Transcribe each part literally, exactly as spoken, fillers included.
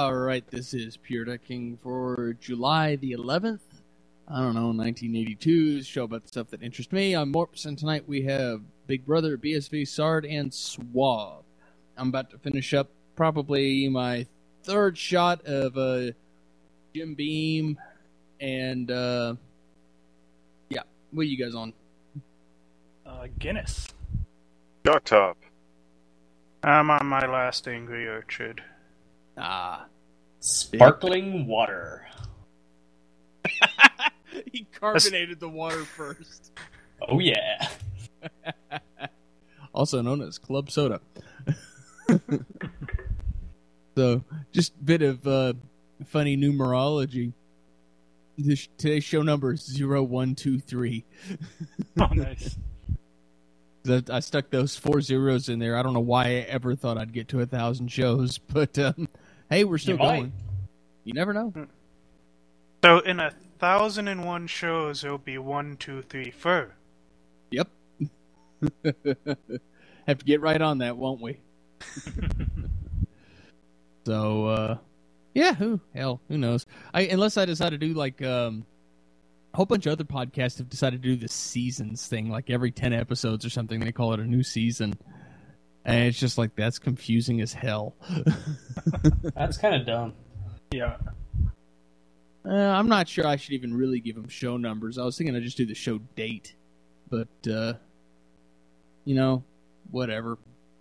All right, this is Pure Decking for July the eleventh. I don't know, nineteen eighty-two, show about the stuff that interests me. I'm Morps, and tonight we have Big Brother, B S V, Sard, and Suave. I'm about to finish up probably my third shot of uh, Jim Beam, and uh, yeah, what are you guys on? Uh, Guinness. Duck Top. I'm on my last Angry Orchard. Ah. Sparkling water. He carbonated the water first. Oh, yeah. Also known as Club Soda. So, just a bit of uh, funny numerology. This, today's show number is zero one two three. Oh, nice. I stuck those four zeros in there. I don't know why I ever thought I'd get to a thousand shows, but um, hey, we're still You might. going. You never know. So in a thousand and one shows, it'll be one, two, three, four. Yep. Have to get right on that, won't we? So, uh, yeah, who hell, who knows? I unless I decide to do like um, a whole bunch of other podcasts have decided to do the seasons thing, like every ten episodes or something. They call it a new season, and it's just like that's confusing as hell. That's kind of dumb. Yeah. Uh, I'm not sure I should even really give them show numbers. I was thinking I'd just do the show date, but uh, you know, whatever.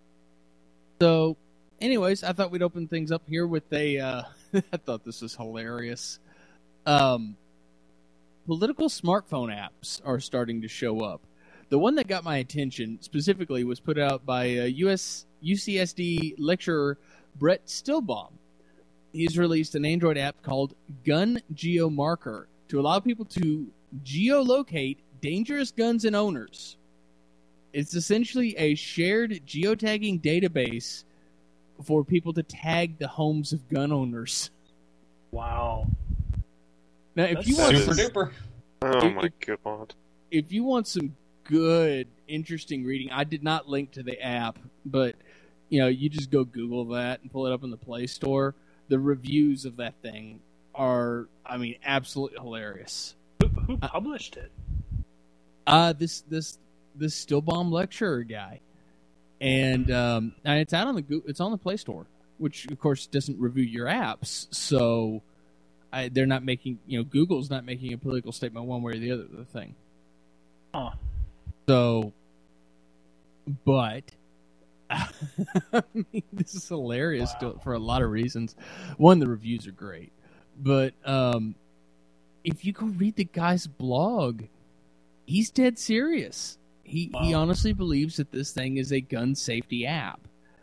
So, anyways, I thought we'd open things up here with a. Uh, I thought this was hilarious. Um, political smartphone apps are starting to show up. The one that got my attention specifically was put out by uh, U S U C S D lecturer Brett Stillbaum. He's released an Android app called Gun Geomarker to allow people to geolocate dangerous guns and owners. It's essentially a shared geotagging database for people to tag the homes of gun owners. Wow. Now, if That's you want Super some, duper. Oh It- my god. if you want some good, interesting reading, I did not link to the app, but you know, you just go Google that and pull it up in the Play Store. The reviews of that thing are, I mean, absolutely hilarious. Who, who published it? Uh this this this Stillbaum lecturer guy, and um, and it's out on the Goo- it's on the Play Store, which of course doesn't review your apps, so I, they're not making, you know, Google's not making a political statement one way or the other of the thing. Huh. So, but I mean, this is hilarious Wow. to, for a lot of reasons. One, the reviews are great, but um, if you go read the guy's blog, he's dead serious. He he Wow. honestly believes that this thing is a gun safety app,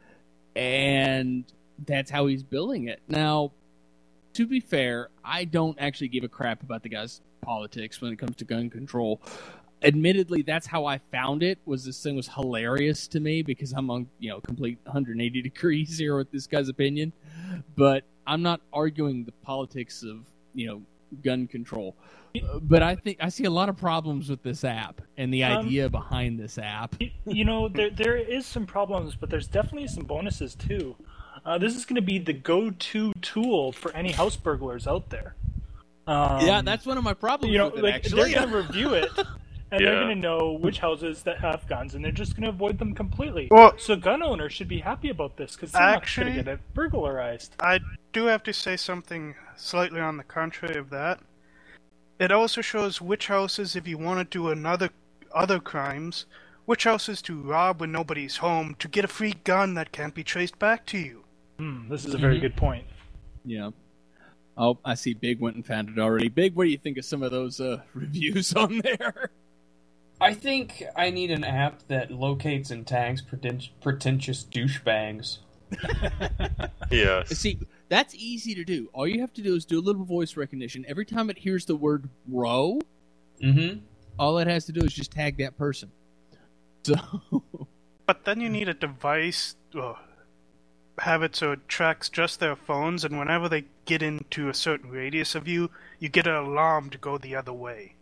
and that's how he's building it. Now, to be fair, I don't actually give a crap about the guy's politics when it comes to gun control. Admittedly, that's how I found it. Was this thing was hilarious to me because I'm on, you know, complete one hundred eighty degrees here with this guy's opinion. But I'm not arguing the politics of, you know, gun control. Uh, But I think I see a lot of problems with this app and the Um, idea behind this app. You, you know, there there is some problems, but there's definitely some bonuses too. Uh, this is going to be the go-to tool for any house burglars out there. Um, Yeah, that's one of my problems you know, with it, like actually. they're going to review it, and they're Yeah. going to know which houses that have guns, and they're just going to avoid them completely. Well- so gun owners should be happy about this because they're not Actually- going to get it burglarized. I do have to say something slightly on the contrary of that. It also shows which houses, if you want to do another other crimes, which houses to rob when nobody's home to get a free gun that can't be traced back to you. Hmm, this is a very Mhm. good point. Yeah. Oh, I see Big went and found it already. Big, what do you think of some of those uh, reviews on there? I think I need an app that locates and tags preten- pretentious douchebags. Yes. See, that's easy to do. All you have to do is do a little voice recognition. Every time it hears the word bro, Mm-hmm. all it has to do is just tag that person. So, But then you need a device, uh, have it so it tracks just their phones, and whenever they get into a certain radius of you, you get an alarm to go the other way.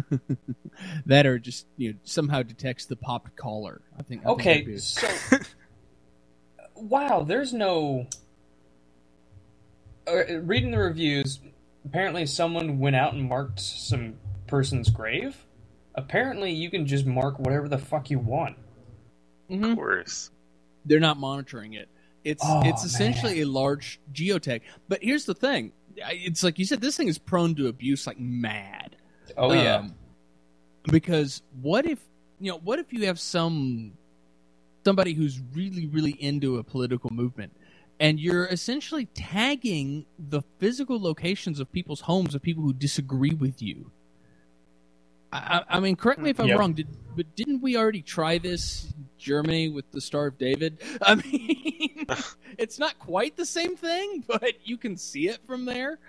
that or just, you know, somehow detects the popped collar. I think. I think that'd Okay, be- so wow, there's no. Uh, uh, reading the reviews, apparently someone went out and marked some person's grave. Apparently, you can just mark whatever the fuck you want. Mm-hmm. Of course. They're not monitoring it. It's Oh, it's essentially man. a large geotag. But here's the thing. It's like you said, this thing is prone to abuse like mad. Oh, yeah. Um, because what if, you know, what if you have some somebody who's really, really into a political movement, and you're essentially tagging the physical locations of people's homes of people who disagree with you? I, I mean, correct me if I'm Yep. wrong, did, but didn't we already try this in Germany with the Star of David? I mean, it's not quite the same thing, but you can see it from there.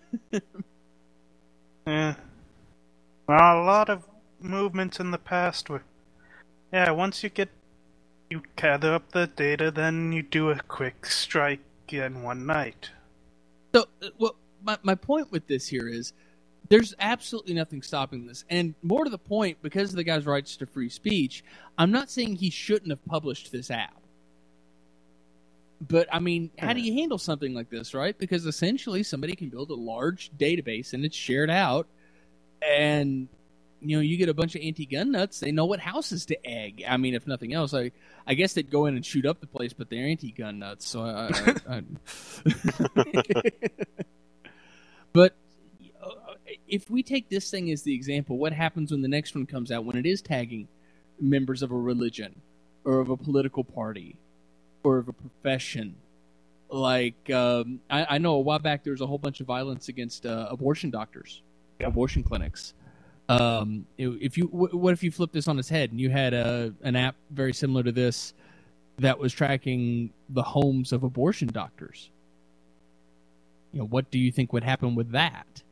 Yeah. Well, a lot of movements in the past were, yeah, once you get, you gather up the data, then you do a quick strike in one night. So, uh, well, my, my point with this here is there's absolutely nothing stopping this. And more to the point, because of the guy's rights to free speech, I'm not saying he shouldn't have published this app. But, I mean, how do you handle something like this, right? Because essentially somebody can build a large database and it's shared out, and, you know, you get a bunch of anti-gun nuts, they know what houses to egg. I mean, if nothing else, I I guess they'd go in and shoot up the place, but they're anti-gun nuts, so I... I, I but if we take this thing as the example, what happens when the next one comes out, when it is tagging members of a religion or of a political party or of a profession? Like, um, I, I know a while back there was a whole bunch of violence against uh, abortion doctors, Yep. abortion clinics. Um, if you, what if you flip this on its head and you had a, an app very similar to this that was tracking the homes of abortion doctors? You know, what do you think would happen with that?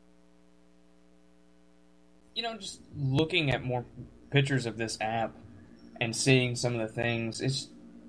You know, just looking at more pictures of this app and seeing some of the things, it's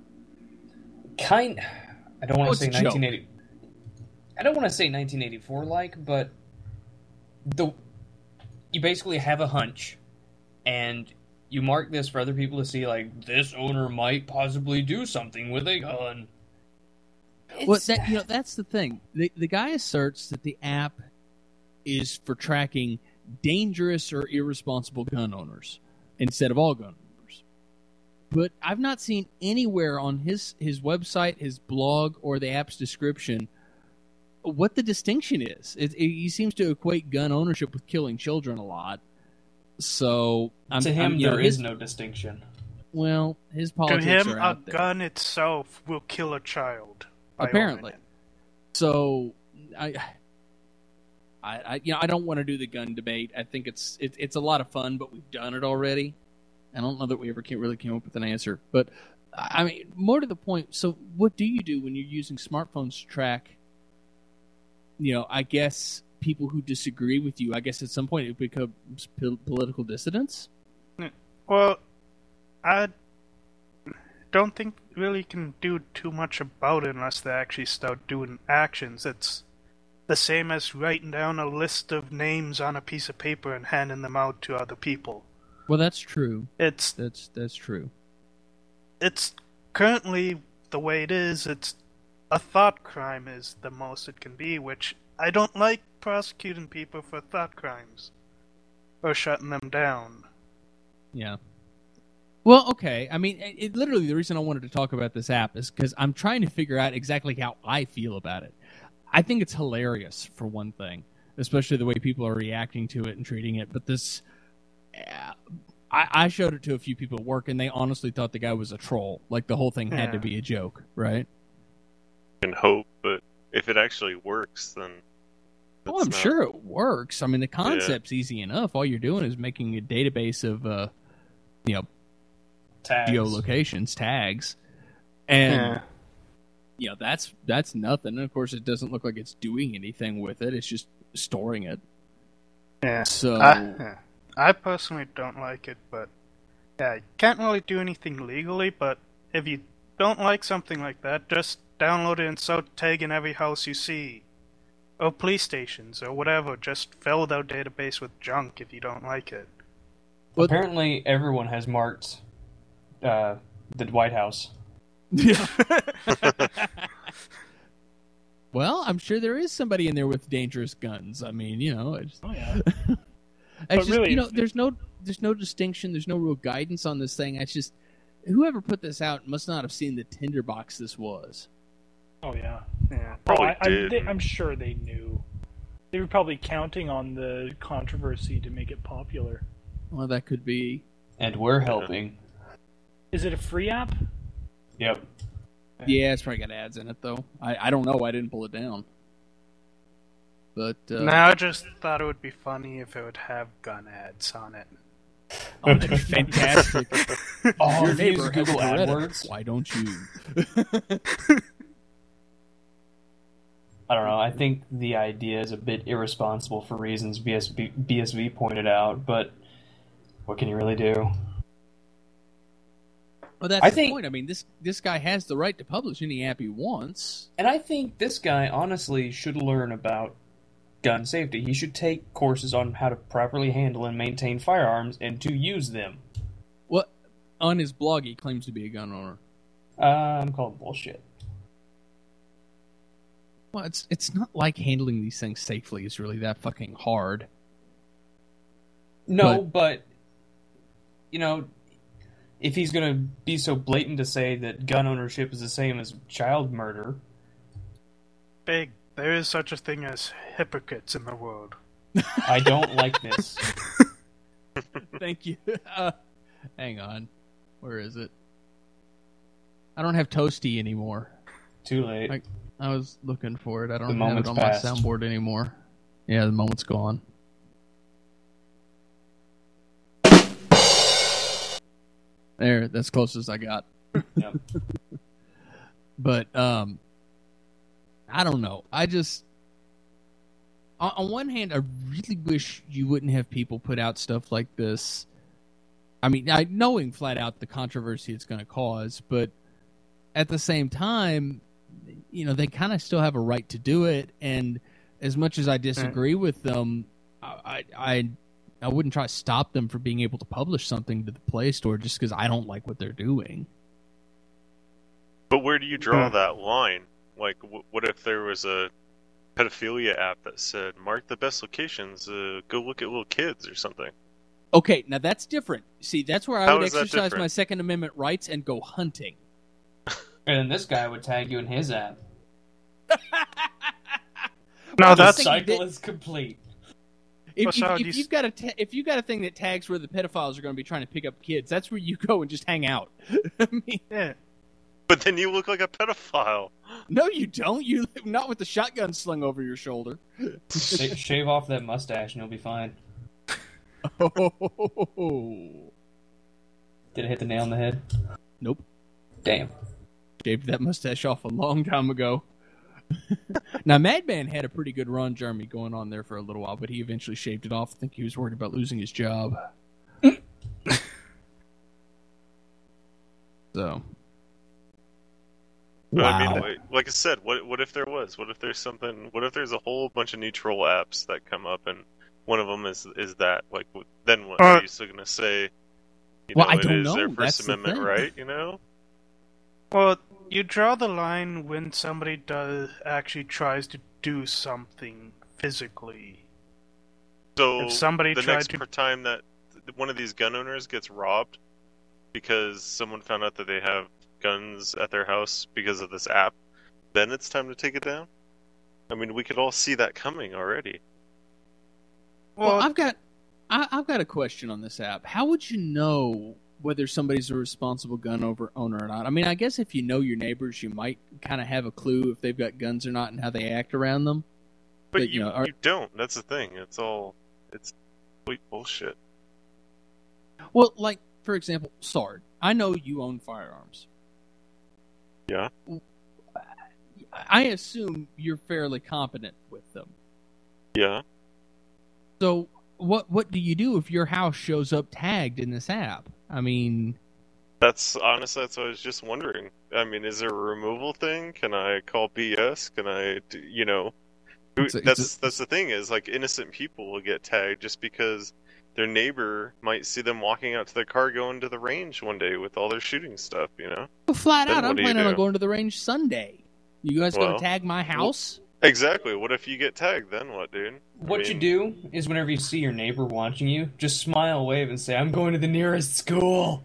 kind. I don't want Oh, to say it's a joke. nineteen eighty. I don't want to say nineteen eighty-four like, but the you basically have a hunch, and you mark this for other people to see. Like, this owner might possibly do something with a gun. Well, It's- that, you know, that's the thing. The the guy asserts that the app is for tracking dangerous or irresponsible gun owners instead of all gun owners. But I've not seen anywhere on his, his website, his blog, or the app's description what the distinction is. It, it, he seems to equate gun ownership with killing children a lot. So I'm, to him, I'm, you know, there is his- no distinction. Well, his To politics him, are a out there. gun itself will kill a child. by Apparently. owning it. So, I, I, I, you know, I don't want to do the gun debate. I think it's it, it's a lot of fun, but we've done it already. I don't know that we ever came, really came up with an answer. But I mean, more to the point. So, what do you do when you're using smartphones to track? You know, I guess people who disagree with you. I guess at some point it becomes pol- political dissidents. Well, I don't think really can do too much about it unless they actually start doing actions. It's the same as writing down a list of names on a piece of paper and handing them out to other people. Well, that's true. It's That's that's true. it's currently the way it is. It's a thought crime is the most it can be, which I don't like prosecuting people for thought crimes or shutting them down. Yeah. Well, okay. I mean, it, it, literally the reason I wanted to talk about this app is because I'm trying to figure out exactly how I feel about it. I think it's hilarious, for one thing, especially the way people are reacting to it and treating it. But this, uh, I, I showed it to a few people at work, and they honestly thought the guy was a troll. Like, the whole thing had Yeah. to be a joke, right? Can hope, but if it actually works, then. Oh, it's I'm not- sure it works. I mean, the concept's easy enough. All you're doing is making a database of, uh, you know, Tags. geolocations, tags, and Yeah. you know that's that's nothing. And of course, it doesn't look like it's doing anything with it. It's just storing it. Yeah. So I, yeah. I personally don't like it, but yeah, you can't really do anything legally. But if you don't like something like that, just download it and start tagging every house you see, or police stations, or whatever. Just fill their database with junk if you don't like it. Well- Apparently, everyone has marked uh, the White House. yeah. Well, I'm sure there is somebody in there with dangerous guns. I mean, you know, it's, Oh yeah. it's But just, really, you know, it's- there's no there's no distinction. There's no real guidance on this thing. It's just whoever put this out must not have seen the tinderbox this was. Oh yeah. Yeah. Probably oh, I, I'm, did. they, I'm sure they knew. They were probably counting on the controversy to make it popular. Well, that could be. And we're helping. Is it a free app? Yep. Yeah, it's probably got ads in it though. I, I don't know. I didn't pull it down. But uh, Now I just thought it would be funny if it would have gun ads on it. oh, that'd be fantastic. Oh, Your if you use neighbor has Google Beretta. AdWords. Why don't you? I don't know. I think the idea is a bit irresponsible for reasons B S B, B S V pointed out, but what can you really do? Well, that's I the think- point. I mean, this this guy has the right to publish any app he wants. And I think this guy honestly should learn about gun safety. He should take courses on how to properly handle and maintain firearms and to use them. What on his blog he claims to be a gun owner. Uh, I'm calling bullshit. Well, it's it's not like handling these things safely is really that fucking hard. No, but, you know, if he's going to be so blatant to say that gun ownership is the same as child murder, Big. There is such a thing as hypocrites in the world. I don't like this. Thank you. Uh, hang on, where is it? I don't have Toasty anymore. Too late. Like, I was looking for it. I The don't have it moment's on passed. my soundboard anymore. Yeah, the moment's gone. There, that's close as I got. Yep. But um, I don't know. I just, on, on one hand, I really wish you wouldn't have people put out stuff like this. I mean, I knowing flat out the controversy it's going to cause, but at the same time, you know, they kind of still have a right to do it. And as much as I disagree with them, I, I, I wouldn't try to stop them from being able to publish something to the Play Store just because I don't like what they're doing. But where do you draw Hmm. that line? Like, w- what if there was a pedophilia app that said, mark the best locations, uh, go look at little kids or something? Okay, now that's different. See, that's where I How would is that exercise different? my Second Amendment rights and go hunting. And then this guy would tag you in his app. No, Well, The that's the cycle that- is complete. If, Well, if, so if you you've s- got a ta- if you've got a thing that tags where the pedophiles are going to be trying to pick up kids, that's where you go and just hang out. I mean, yeah. But then you look like a pedophile. no, you don't. You not with the shotgun slung over your shoulder. Sh- shave off that mustache and you'll be fine. Oh, Did it hit the nail on the head? nope. Damn. Shaved that mustache off a long time ago. Now, Madman had a pretty good run, Jeremy, going on there for a little while, but he eventually shaved it off. I think he was worried about losing his job. So, But I Wow. mean, like, like I said, what what if there was? What if there's something? What if there's a whole bunch of new troll apps that come up, and one of them is is that? Like, w- then what? Uh, Are you still gonna say? You Well, know, I it don't is their know. First That's the Amendment thing. right? You know. Well, you draw the line when somebody does actually tries to do something physically. So If somebody the tried next to- per time that one of these gun owners gets robbed because someone found out that they have guns at their house because of this app, then it's time to take it down. I mean, we could all see that coming already. well, Well, I've got I, I've got a question on this app. How would you know whether somebody's a responsible gun over, owner or not? I mean, I guess if you know your neighbors, you might kind of have a clue if they've got guns or not and how they act around them. But, But, you, you know, are- you don't. That's the thing. It's all it's complete bullshit. Well, like, for example, Sard, I know you own firearms. Yeah. I assume you're fairly competent with them. Yeah. So what what do you do if your house shows up tagged in this app? I mean, That's honestly that's what I was just wondering. I mean, is there a removal thing? Can I call B S? Can I, do, you know? Who, It's a- it's that's a- that's the thing is like innocent people will get tagged just because their neighbor might see them walking out to their car going to the range one day with all their shooting stuff. You know? flat Then out, what I'm do you planning on do? going to the range Sunday. You guys Well, gonna tag my house? Exactly. What if you get tagged? Then what, dude? I What mean, you do is whenever you see your neighbor watching you, just smile, wave, and say, "I'm going to the nearest school."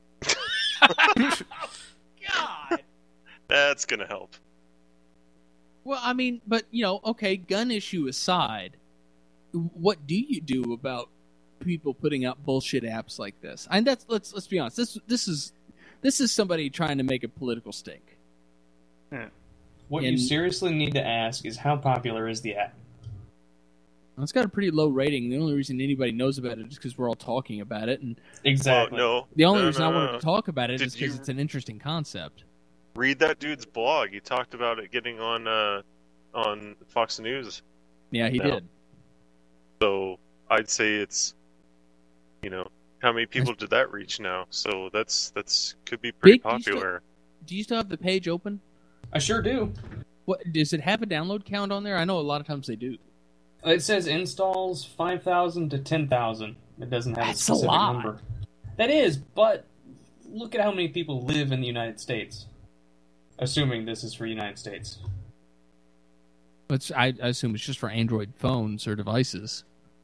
God. That's gonna help. Well, I mean, but you know, okay, gun issue aside, what do you do about people putting out bullshit apps like this? And that's let's let's be honest. This this is this is somebody trying to make a political stink. Yeah. What And- you seriously need to ask is, how popular is the app? Well, it's got a pretty low rating. The only reason anybody knows about it is because we're all talking about it, and Exactly. Well, no. the only no, reason no, I wanted no. to talk about it Did is because you- it's an interesting concept. Read that dude's blog. He talked about it getting on uh, on Fox News. Yeah, he No. did. So I'd say it's, you know, how many people did that reach now? So that's that's could be pretty Big, do you still- popular. Do you still have the page open? I sure do. What does it have a download count on there? I know a lot of times they do. It says installs five thousand to ten thousand. It doesn't have That's a a specific lot. number. That is, but look at how many people live in the United States. Assuming this is for United States. It's I, I assume it's just for Android phones or devices.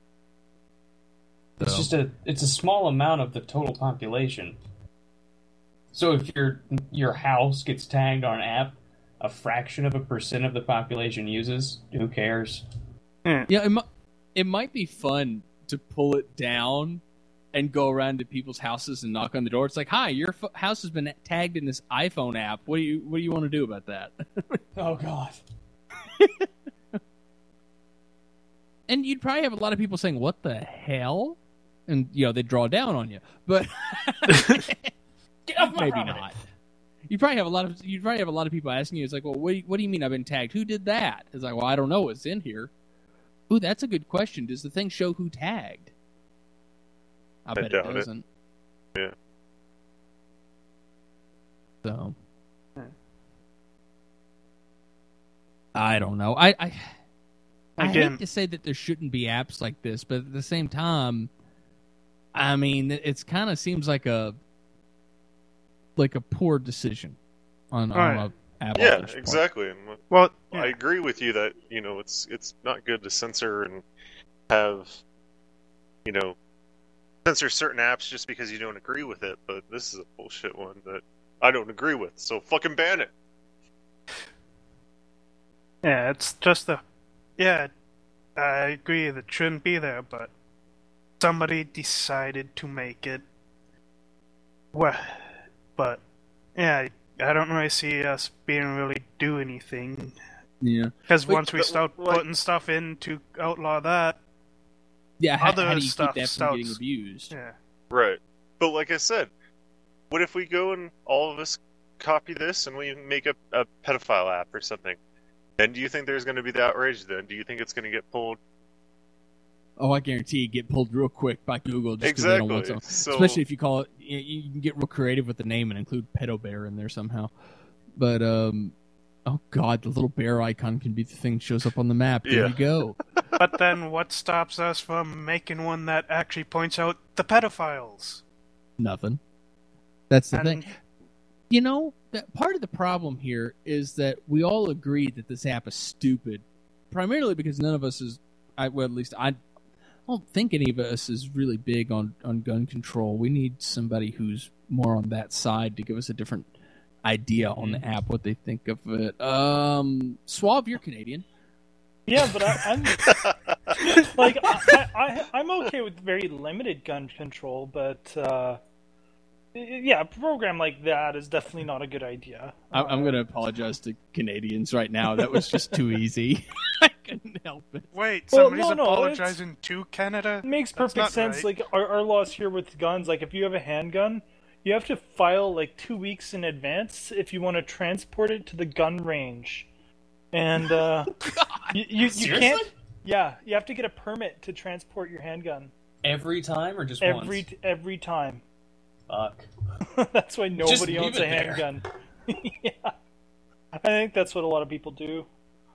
It's So- just a it's a small amount of the total population. So if your your house gets tagged on an app, a fraction of a percent of the population uses, who cares? Yeah, it, mi- it might be fun to pull it down and go around to people's houses and knock on the door. It's like, "Hi, your f- house has been tagged in this iPhone app. What do you What do you want to do about that?" Oh god. And you'd probably have a lot of people saying, "What the hell?" And you know, they draw down on you. But Get off my maybe property. not. You probably have a lot of you probably have a lot of people asking you. It's like, well, what do you, what do you mean I've been tagged? Who did that? It's like, well, I don't know. It's in here. Ooh, that's a good question. Does the thing show who tagged? I, I bet it doubt it. doesn't. Yeah. So, I don't know. I I, I Again- hate to say that there shouldn't be apps like this, but at the same time, I mean, it's kind of seems like a like a poor decision on, on Right. a app. Yeah, author's part. exactly. And Well, I yeah. agree with you that you know it's it's not good to censor and have you know censor certain apps just because you don't agree with it. But this is a bullshit one that I don't agree with. So fucking ban it. Yeah, it's just a. Yeah, I agree that it shouldn't be there, but somebody decided to make it. Well, but yeah, I don't really see us being really do anything Yeah, because Wait, once we but, start like- putting stuff in to outlaw that, yeah. How, Other how do you stuff keep that from getting starts- abused? yeah, Right. But like I said, what if we go and all of us copy this and we make a, a pedophile app or something? Then do you think there's going to be the outrage then? Do you think it's going to get pulled? Oh, I guarantee you get pulled real quick by Google just because they don't want Exactly. some. So, Especially if you call it, you, you can get real creative with the name and include Pedo Bear in there somehow. But um, oh god, the little bear icon can be the thing that shows up on the map. There Yeah. you go. but then what stops us from making one that actually points out the pedophiles? Nothing. That's the And thing. You know, that part of the problem here is that we all agree that this app is stupid, primarily because none of us is. I well, at least I. I don't think any of us is really big on, on gun control. We need somebody who's more on that side to give us a different idea on the app, what they think of it. Um, Suave, you're Canadian. Yeah, but I, I'm like I, I, I'm okay with very limited gun control, but uh, yeah, a program like that is definitely not a good idea. I, I'm going to apologize to Canadians right now. That was just too easy. I couldn't help it. Wait, Well, somebody's no, no, apologizing to Canada? It makes That's perfect not sense. right. Like our, our laws here with guns, like if you have a handgun, you have to file like two weeks in advance if you want to transport it to the gun range, and uh, you you, you Seriously? can't. Yeah, you have to get a permit to transport your handgun Every time or just every once? every time. Fuck. That's why Just nobody leave owns it a there. handgun. Yeah, I think that's what a lot of people do.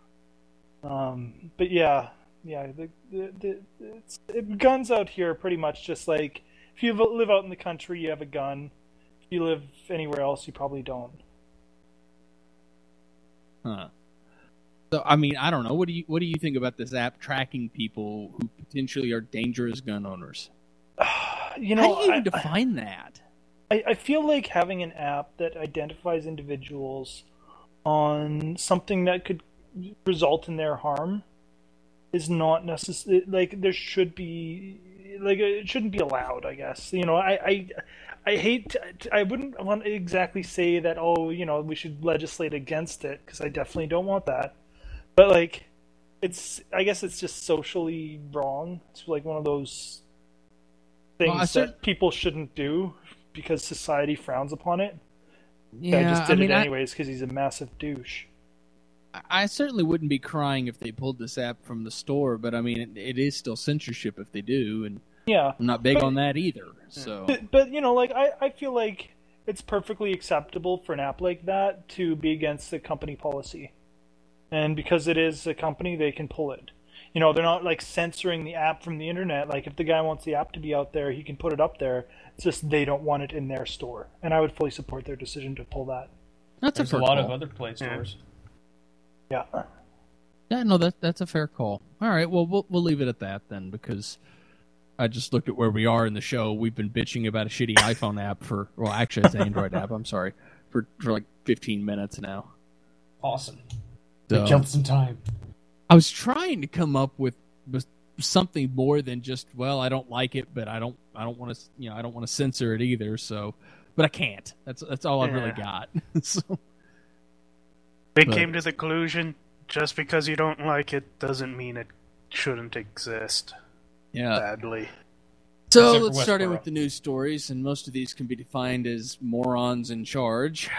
Um, but yeah, yeah, the, the, the it's, it, guns out here are pretty much just like if you live out in the country, you have a gun. If you live anywhere else, you probably don't. Huh. So, I mean, I don't know. What do you what do you think about this app tracking people who potentially are dangerous gun owners? You know, How do you even I, define that? I, I feel like having an app that identifies individuals on something that could result in their harm is not necessary. Like, there should be, like, it shouldn't be allowed, I guess. You know, I, I, I hate, to, I wouldn't want to exactly say that, oh, you know, we should legislate against it, because I definitely don't want that. But, like, it's, I guess it's just socially wrong. It's like one of those things well, cer- that people shouldn't do because society frowns upon it. Yeah, I just did I mean, it I- anyways because he's a massive douche. I certainly wouldn't be crying if they pulled this app from the store, but I mean, it, it is still censorship if they do, and Yeah. I'm not big But- on that either. So, But, but you know, like, I, I feel like it's perfectly acceptable for an app like that to be against the company policy. And because it is a company, they can pull it. You know, they're not, like, censoring the app from the internet. Like, if the guy wants the app to be out there, he can put it up there. It's just they don't want it in their store. And I would fully support their decision to pull that. that's There's a a fair lot call. of other Play stores. Yeah. Yeah, no, that that's a fair call. All right, well, we'll we'll leave it at that then, because I just looked at where we are in the show. We've been bitching about a shitty iPhone app for, well, actually, it's an Android app. I'm sorry, for for like fifteen minutes now. Awesome. So, They killed some time. I was trying to come up with, with something more than just, well, I don't like it, but I don't I don't want to you know I don't want to censor it either. So, but I can't. That's that's all I've really Yeah. got. so, They But- came to the conclusion just because you don't like it doesn't mean it shouldn't exist. yeah. Sadly. So Except for let's start in Westboro. with the news stories, and most of these can be defined as morons in charge.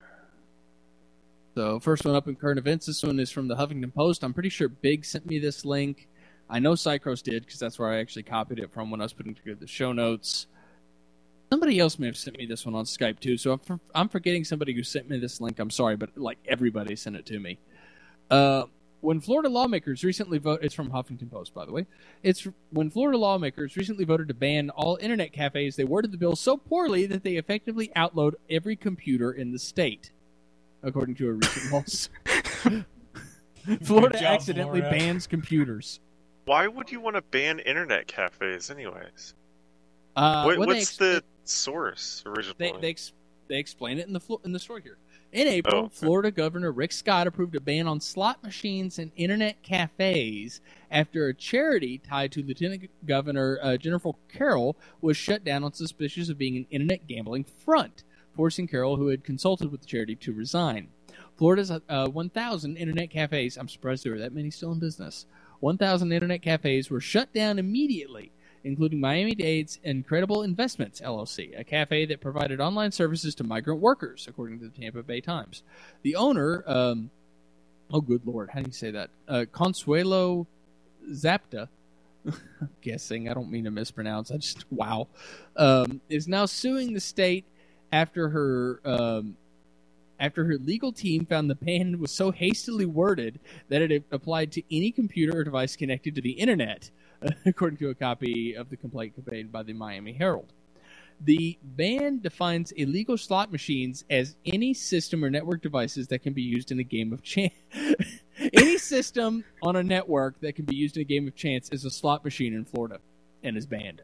So first one up in current events. This one is from the Huffington Post. I'm pretty sure Big sent me this link. I know Cycros did because that's where I actually copied it from when I was putting together the show notes. Somebody else may have sent me this one on Skype too, so I'm, for, I'm forgetting somebody who sent me this link. I'm sorry, but like everybody sent it to me. Uh, when Florida lawmakers recently voted, it's from Huffington Post, by the way. It's when Florida lawmakers recently voted to ban all internet cafes, they worded the bill so poorly that they effectively outlawed every computer in the state, according to a recent lawsuit. Florida Good job, accidentally Florida. bans computers. Why would you want to ban internet cafes, anyways? Uh, What, well, they what's ex- the source originally? They they, ex- they explain it in the flo- in the story here. In April, Oh, okay. Florida Governor Rick Scott approved a ban on slot machines and internet cafes after a charity tied to Lieutenant Governor uh, Jennifer Carroll was shut down on suspicions of being an internet gambling front, forcing Carroll, who had consulted with the charity, to resign. Florida's uh, one thousand internet cafes, I'm surprised there were that many still in business, one thousand internet cafes were shut down immediately, including Miami-Dade's Incredible Investments, L L C, a cafe that provided online services to migrant workers, according to the Tampa Bay Times. The owner, um, oh, good Lord, how do you say that? Uh, Consuelo Zapta, I'm guessing, I don't mean to mispronounce, I just, wow, um, is now suing the state after her... Um, after her legal team found the ban was so hastily worded that it applied to any computer or device connected to the internet, according to a copy of the complaint conveyed by the Miami Herald. The ban defines illegal slot machines as any system or network devices that can be used in a game of chance. Any system on a network that can be used in a game of chance is a slot machine in Florida and is banned.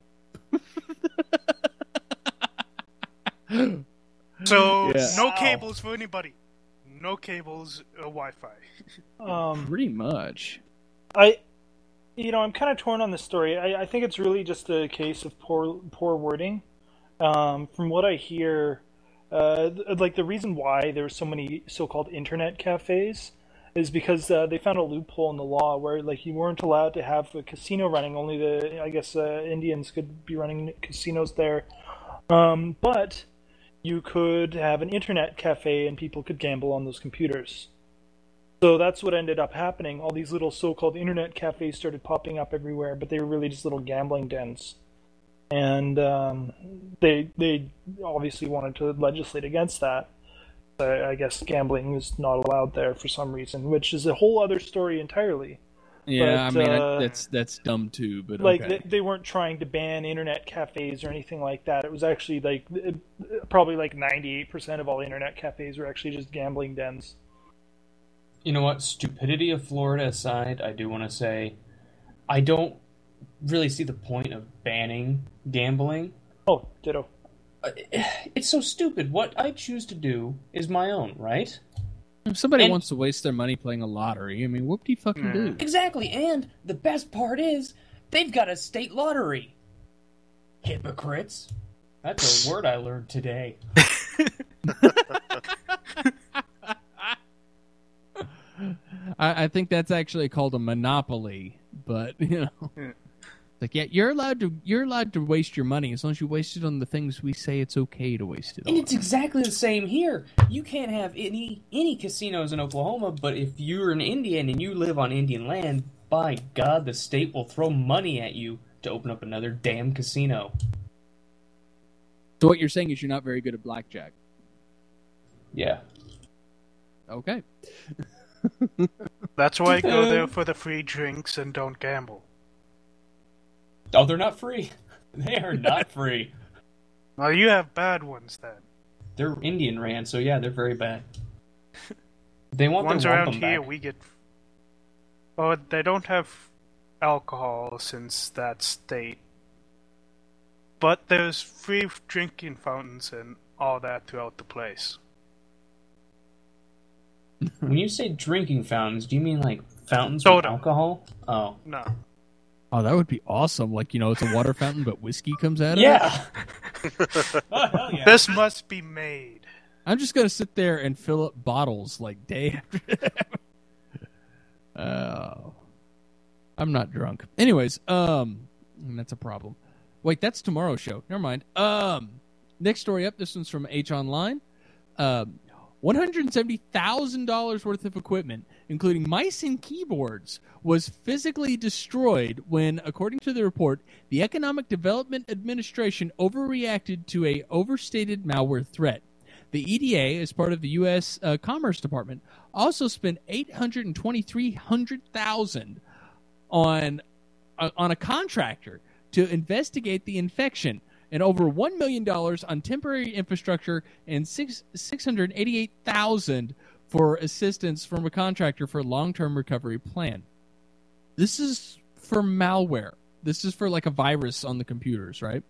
So, Yeah. no Wow. cables for anybody. No cables, uh, Wi-Fi. Um, Pretty much. I, you know, I'm kind of torn on this story. I, I think it's really just a case of poor poor wording. Um, from what I hear, uh, th- like the reason why there were so many so-called internet cafes is because uh, they found a loophole in the law where like you weren't allowed to have a casino running. Only the I guess uh, Indians could be running casinos there, um, but you could have an internet cafe and people could gamble on those computers. So that's what ended up happening. All these little so-called internet cafes started popping up everywhere, but they were really just little gambling dens. And um, they they obviously wanted to legislate against that. I, I guess gambling is not allowed there for some reason, which is a whole other story entirely. Yeah, But, I mean, I- uh, that's that's dumb too, but Like okay. they, they weren't trying to ban internet cafes or anything like that. It was actually like it, probably like ninety-eight percent of all internet cafes were actually just gambling dens. You know what? Stupidity of Florida aside, I do want to say I don't really see the point of banning gambling. Oh, ditto. Uh, It's so stupid. What I choose to do is my own, right? If somebody And- wants to waste their money playing a lottery, I mean, whoop de fucking do. Exactly, and the best part is they've got a state lottery. Hypocrites. That's a word I learned today. I, I think that's actually called a monopoly, but you know, Yeah. like yeah, you're allowed to you're allowed to waste your money as long as you waste it on the things we say it's okay to waste it And on. it's exactly the same here. You can't have any any casinos in Oklahoma, but if you're an Indian and you live on Indian land, by God, the state will throw money at you to open up another damn casino. So what you're saying is you're not very good at blackjack. Yeah. Okay. That's why I go there for the free drinks and don't gamble. Oh, they're not free. They are not free. Well, you have bad ones then. They're Indian ran, so yeah, they're very bad. They want Ones their around wampum here, back. we get. Oh, they don't have alcohol since that state. But there's free drinking fountains and all that throughout the place. When you say drinking fountains, do you mean like fountains Soda. with alcohol? Oh. No. Oh, that would be awesome. Like, you know, it's a water fountain, but whiskey comes out of it. Yeah! Oh, hell yeah. This must be made. I'm just going to sit there and fill up bottles like day after day. Oh. I'm not drunk. Anyways, um, that's a problem. Wait, that's tomorrow's show. Never mind. Um, next story up. This one's from H Online. Um, one hundred seventy thousand dollars worth of equipment, including mice and keyboards, was physically destroyed when, according to the report, the Economic Development Administration overreacted to a overstated malware threat. The E D A, as part of the U S Uh, Commerce Department, also spent eight hundred twenty-three thousand dollars on uh, on a contractor to investigate the infection, and over one million dollars on temporary infrastructure, and six six hundred eighty-eight thousand dollars for assistance from a contractor for a long-term recovery plan. This is for malware. This is for like a virus on the computers, right?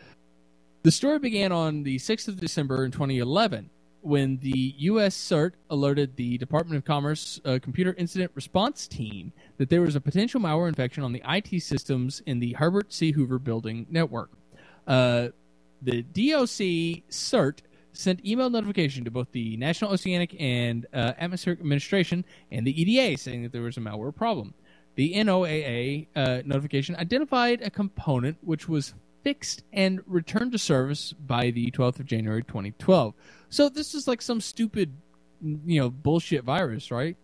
The story began on the sixth of December in twenty eleven when the U S CERT alerted the Department of Commerce uh, Computer Incident Response Team that there was a potential malware infection on the I T systems in the Herbert C. Hoover Building network. Uh, the D O C CERT sent email notification to both the National Oceanic and uh, Atmospheric Administration and the E D A saying that there was a malware problem. The N O A A uh, notification identified a component which was fixed and returned to service by the twelfth of January twenty twelve. So this is like some stupid, you know, bullshit virus, right?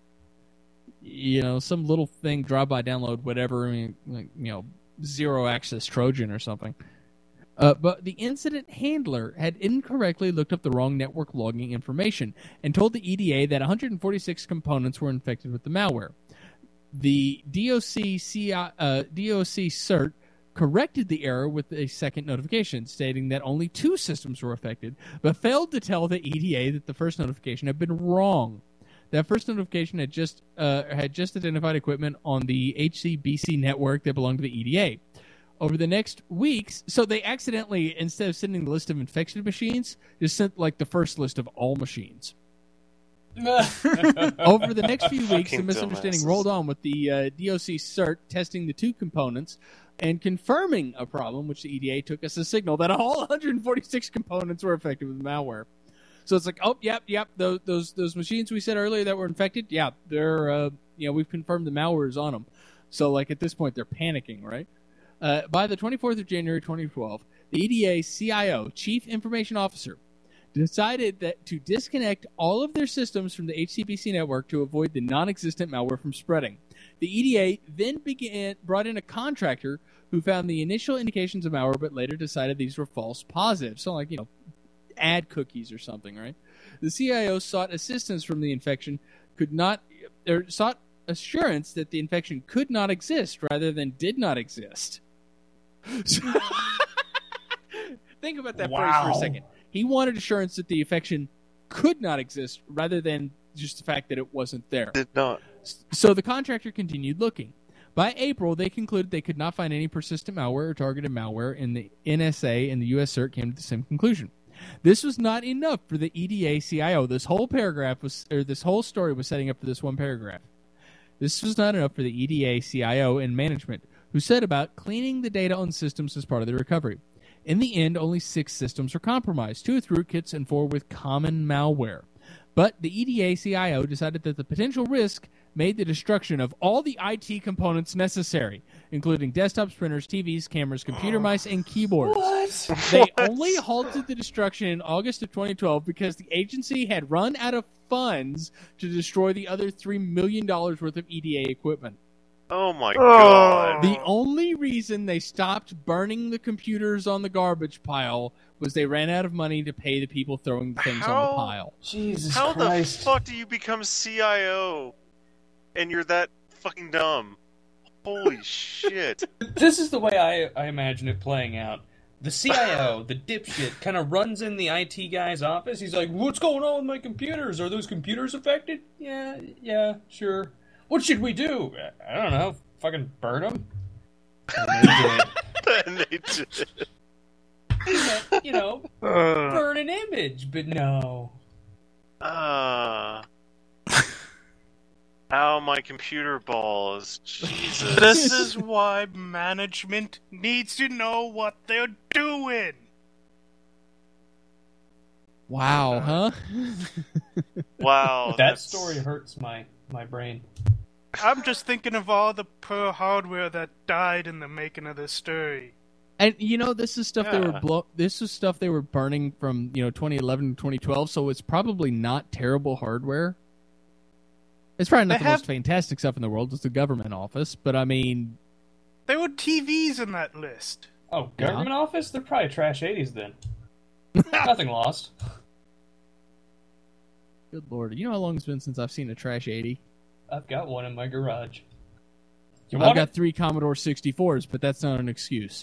You know, some little thing, drive-by download, whatever, I mean, like, you know, zero-access Trojan or something. Uh, but the incident handler had incorrectly looked up the wrong network logging information and told the E D A that one hundred forty-six components were infected with the malware. The D O C, C I, uh, D O C CERT corrected the error with a second notification, stating that only two systems were affected, but failed to tell the E D A that the first notification had been wrong. That first notification had just uh, had just identified equipment on the H C B C network that belonged to the E D A. Over the next weeks, so they accidentally, instead of sending the list of infected machines, just sent like the first list of all machines. Over the next few weeks, the Fucking misunderstanding dumbasses. rolled on with the uh, D O C CERT testing the two components and confirming a problem, which the E D A took as a signal that all one hundred forty-six components were affected with malware. So it's like, oh, yep, yep, those those those machines we said earlier that were infected, yeah, they're, uh, you know, we've confirmed the malware is on them. So like at this point, they're panicking, right? Uh, by the twenty-fourth of January twenty twelve, the E D A C I O, Chief Information Officer, decided that to disconnect all of their systems from the H C B C network to avoid the non-existent malware from spreading. The E D A then began brought in a contractor who found the initial indications of malware, but later decided these were false positives. So, like, you know, ad cookies or something, right? The C I O sought assistance from the infection, could not, or sought assurance that the infection could not exist rather than did not exist. Think about that phrase for Wow. a second. He wanted assurance that the infection could not exist rather than just the fact that it wasn't there. Did not. So the contractor continued looking. By April, they concluded they could not find any persistent malware or targeted malware, and the N S A and the U S C E R T came to the same conclusion. This was not enough for the E D A C I O. This whole paragraph was, or this whole story was setting up for this one paragraph. This was not enough for the E D A C I O and management, who set about cleaning the data on systems as part of the recovery. In the end, only six systems were compromised, two with rootkits and four with common malware. But the E D A C I O decided that the potential risk made the destruction of all the I T components necessary, including desktops, printers, T Vs, cameras, computer mice, and keyboards. What? They What? only halted the destruction in August of twenty twelve because the agency had run out of funds to destroy the other three million dollars worth of E D A equipment. Oh my Oh. god. The only reason they stopped burning the computers on the garbage pile was they ran out of money to pay the people throwing the things on How? the pile. Jesus How Christ. the fuck do you become C I O and you're that fucking dumb? Holy shit. This is the way I, I imagine it playing out. The C I O, the dipshit, kind of runs in the I T guy's office. He's like, what's going on with my computers? Are those computers affected? Yeah, yeah, sure. What should we do? I don't know. Fucking burn them? And they did. And they did. You know, Uh, burn an image, but no. Ah. Ow, my computer balls. Jesus. this is why management needs to know what they're doing. Wow, huh? Wow. That that's- story hurts my, my brain. I'm just thinking of all the poor hardware that died in the making of this story. And you know, this is stuff they were Yeah. blow. This is stuff they were burning from you know twenty eleven to twenty twelve. So it's probably not terrible hardware. It's probably not They the have- most fantastic stuff in the world. It's the government office, but I mean, There were T Vs in that list. Oh, Yeah. government office? They're probably trash eighties then. Nothing lost. good lord, you know how long it's been since I've seen a trash eighty? I've got one in my garage. You I've want got it? three Commodore sixty-fours, but that's not an excuse.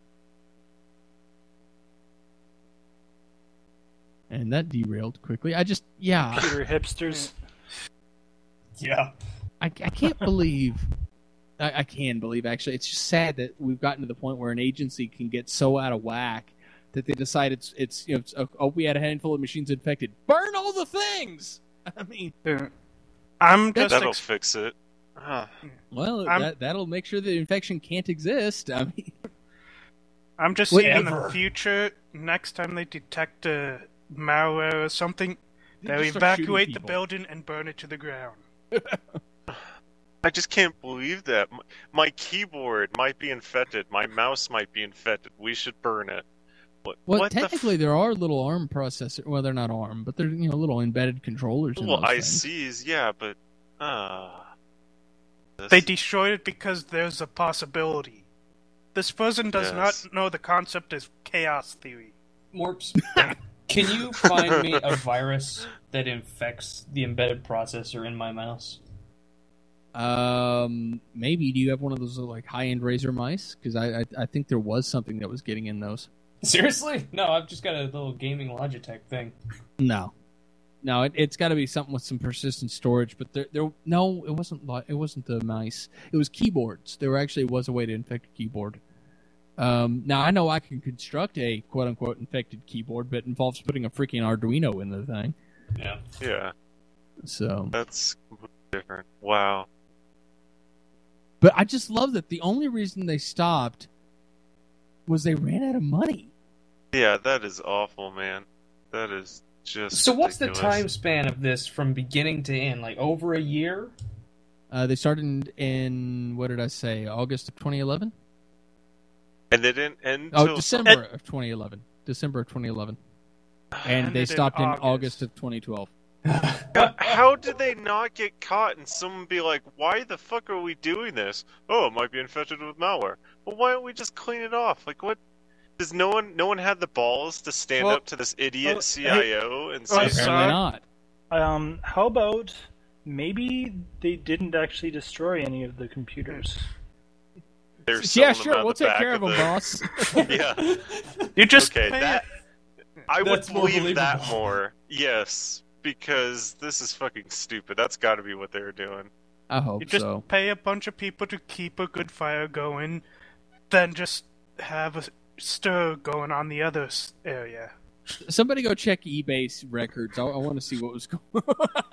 And that derailed quickly. I just, yeah, Computer hipsters. Yeah. I, I can't believe. I, I can believe, actually. It's just sad that we've gotten to the point where an agency can get so out of whack that they decide it's, it's you know, it's, oh, we had a handful of machines infected. Burn all the things! I mean, Uh, I'm just That'll ex- fix it. Ah. well, I'm- that, that'll make sure the infection can't exist. I mean, I'm just Wait, saying in the ever. future, next time they detect a malware or something, they they'll just start shooting evacuate the people. building and burn it to the ground. I just can't believe that. My, my keyboard might be infected. My mouse might be infected. We should burn it. What, Well, what technically, there are little ARM processor. Well, they're not ARM, but they're you know little embedded controllers. the In f- well, those I things. Cs, yeah, but ah, this- They destroyed it because there's a possibility. This person does Yes. not know the concept of chaos theory. Morps, can you find me a virus that infects the embedded processor in my mouse? Um, maybe. Do you have one of those like high-end Razer mice? Because I, I I think there was something that was getting in those. Seriously? No, I've just got a little gaming Logitech thing. No, no, it, it's got to be something with some persistent storage. But there, there, no, it wasn't. li- It wasn't the mice. It was keyboards. There actually was a way to infect a keyboard. Um, now I know I can construct a quote-unquote infected keyboard, but it involves putting a freaking Arduino in the thing. Yeah. yeah, So, that's different. Wow. but I just love that the only reason they stopped was they ran out of money. Yeah, that is awful, man. That is just. So what's the ridiculous. time span of this from beginning to end? Like over a year? Uh, they started in, in what did I say? August of twenty eleven. And they didn't end Oh, till December of twenty eleven. December of twenty eleven. And Ended they in stopped in August. August of twenty twelve. How, how did they not get caught and someone be like, why the fuck are we doing this? Oh, it might be infected with malware. Well, why don't we just clean it off? Like, what? Does no one no one had the balls to stand Well, up to this idiot well, C I O and say, well, Apparently sorry. not. Um, how about maybe they didn't actually destroy any of the computers? they're Yeah, selling them sure. out We'll the take back care of them, the... boss. Yeah. You just Okay, pay that I would That's more believe that believable. more. Yes, because this is fucking stupid. That's got to be what they were doing. I hope You just so. pay a bunch of people to keep a good fire going, then just have a stir going on the other s- area. Somebody go check eBay records. I, I want to see what was going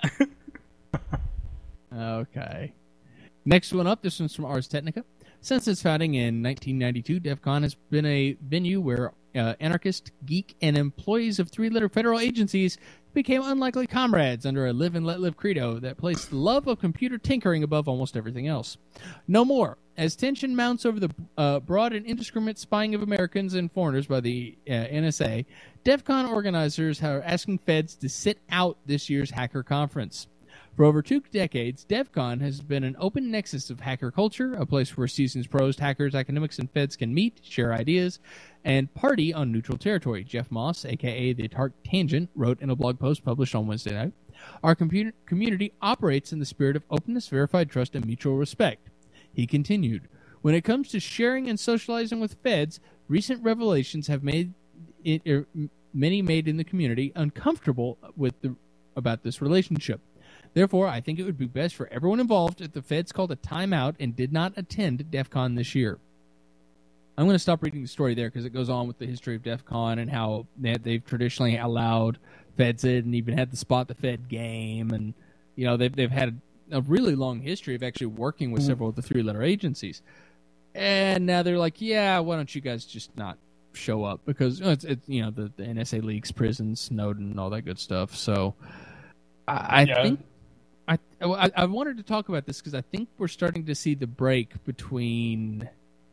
on. Okay. Next one up, this one's from Ars Technica. Since its founding in nineteen ninety-two, DEF CON has been a venue where uh, anarchist, geek, and employees of three-letter federal agencies became unlikely comrades under a live and let live credo that placed the love of computer tinkering above almost everything else. No more. As tension mounts over the uh, broad and indiscriminate spying of Americans and foreigners by the uh, N S A, DEF CON organizers are asking feds to sit out this year's hacker conference. For over two decades, DEF CON has been an open nexus of hacker culture, a place where seasoned pros, hackers, academics, and feds can meet, share ideas, and party on neutral territory. Jeff Moss, a k a. The Dark Tangent, wrote in a blog post published on Wednesday night, "Our computer community operates in the spirit of openness, verified trust, and mutual respect." He continued, "When it comes to sharing and socializing with feds, recent revelations have made it, er, many made in the community uncomfortable with the, about this relationship. Therefore, I think it would be best for everyone involved if the feds called a timeout and did not attend DEF CON this year." I'm going to stop reading the story there because it goes on with the history of DEF CON and how they, they've traditionally allowed feds in and even had the Spot the Fed game. And, you know, they've, they've had a, a really long history of actually working with several of the three-letter agencies. And now they're like, yeah, why don't you guys just not show up? Because, you know, it's, it's you know, the, the N S A leaks, prisons, Snowden, and all that good stuff. So I, I Yeah. think... I, I I wanted to talk about this because I think we're starting to see the break between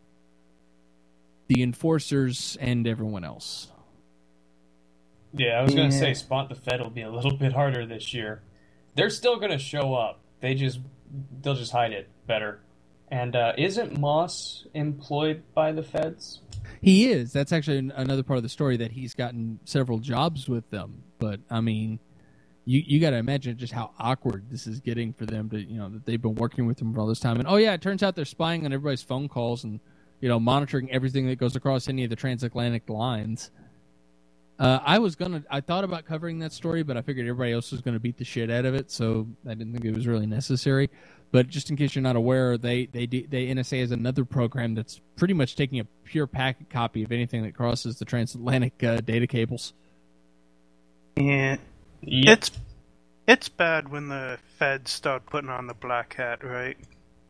the enforcers and everyone else. Yeah, I was going to Yeah. say Spot the Fed will be a little bit harder this year. They're still going to show up. They just they'll just hide it better. And uh, isn't Moss employed by the feds? He is. That's actually an- another part of the story, that he's gotten several jobs with them. But I mean, you you got to imagine just how awkward this is getting for them to, you know, that they've been working with them for all this time. And oh yeah, it turns out they're spying on everybody's phone calls and, you know, monitoring everything that goes across any of the transatlantic lines. Uh, I was gonna, I thought about covering that story, but I figured everybody else was gonna beat the shit out of it, so I didn't think it was really necessary. But just in case you're not aware, they they do- they N S A has another program that's pretty much taking a pure packet copy of anything that crosses the transatlantic uh, data cables. Yeah. Yep. It's it's bad when the feds start putting on the black hat, right?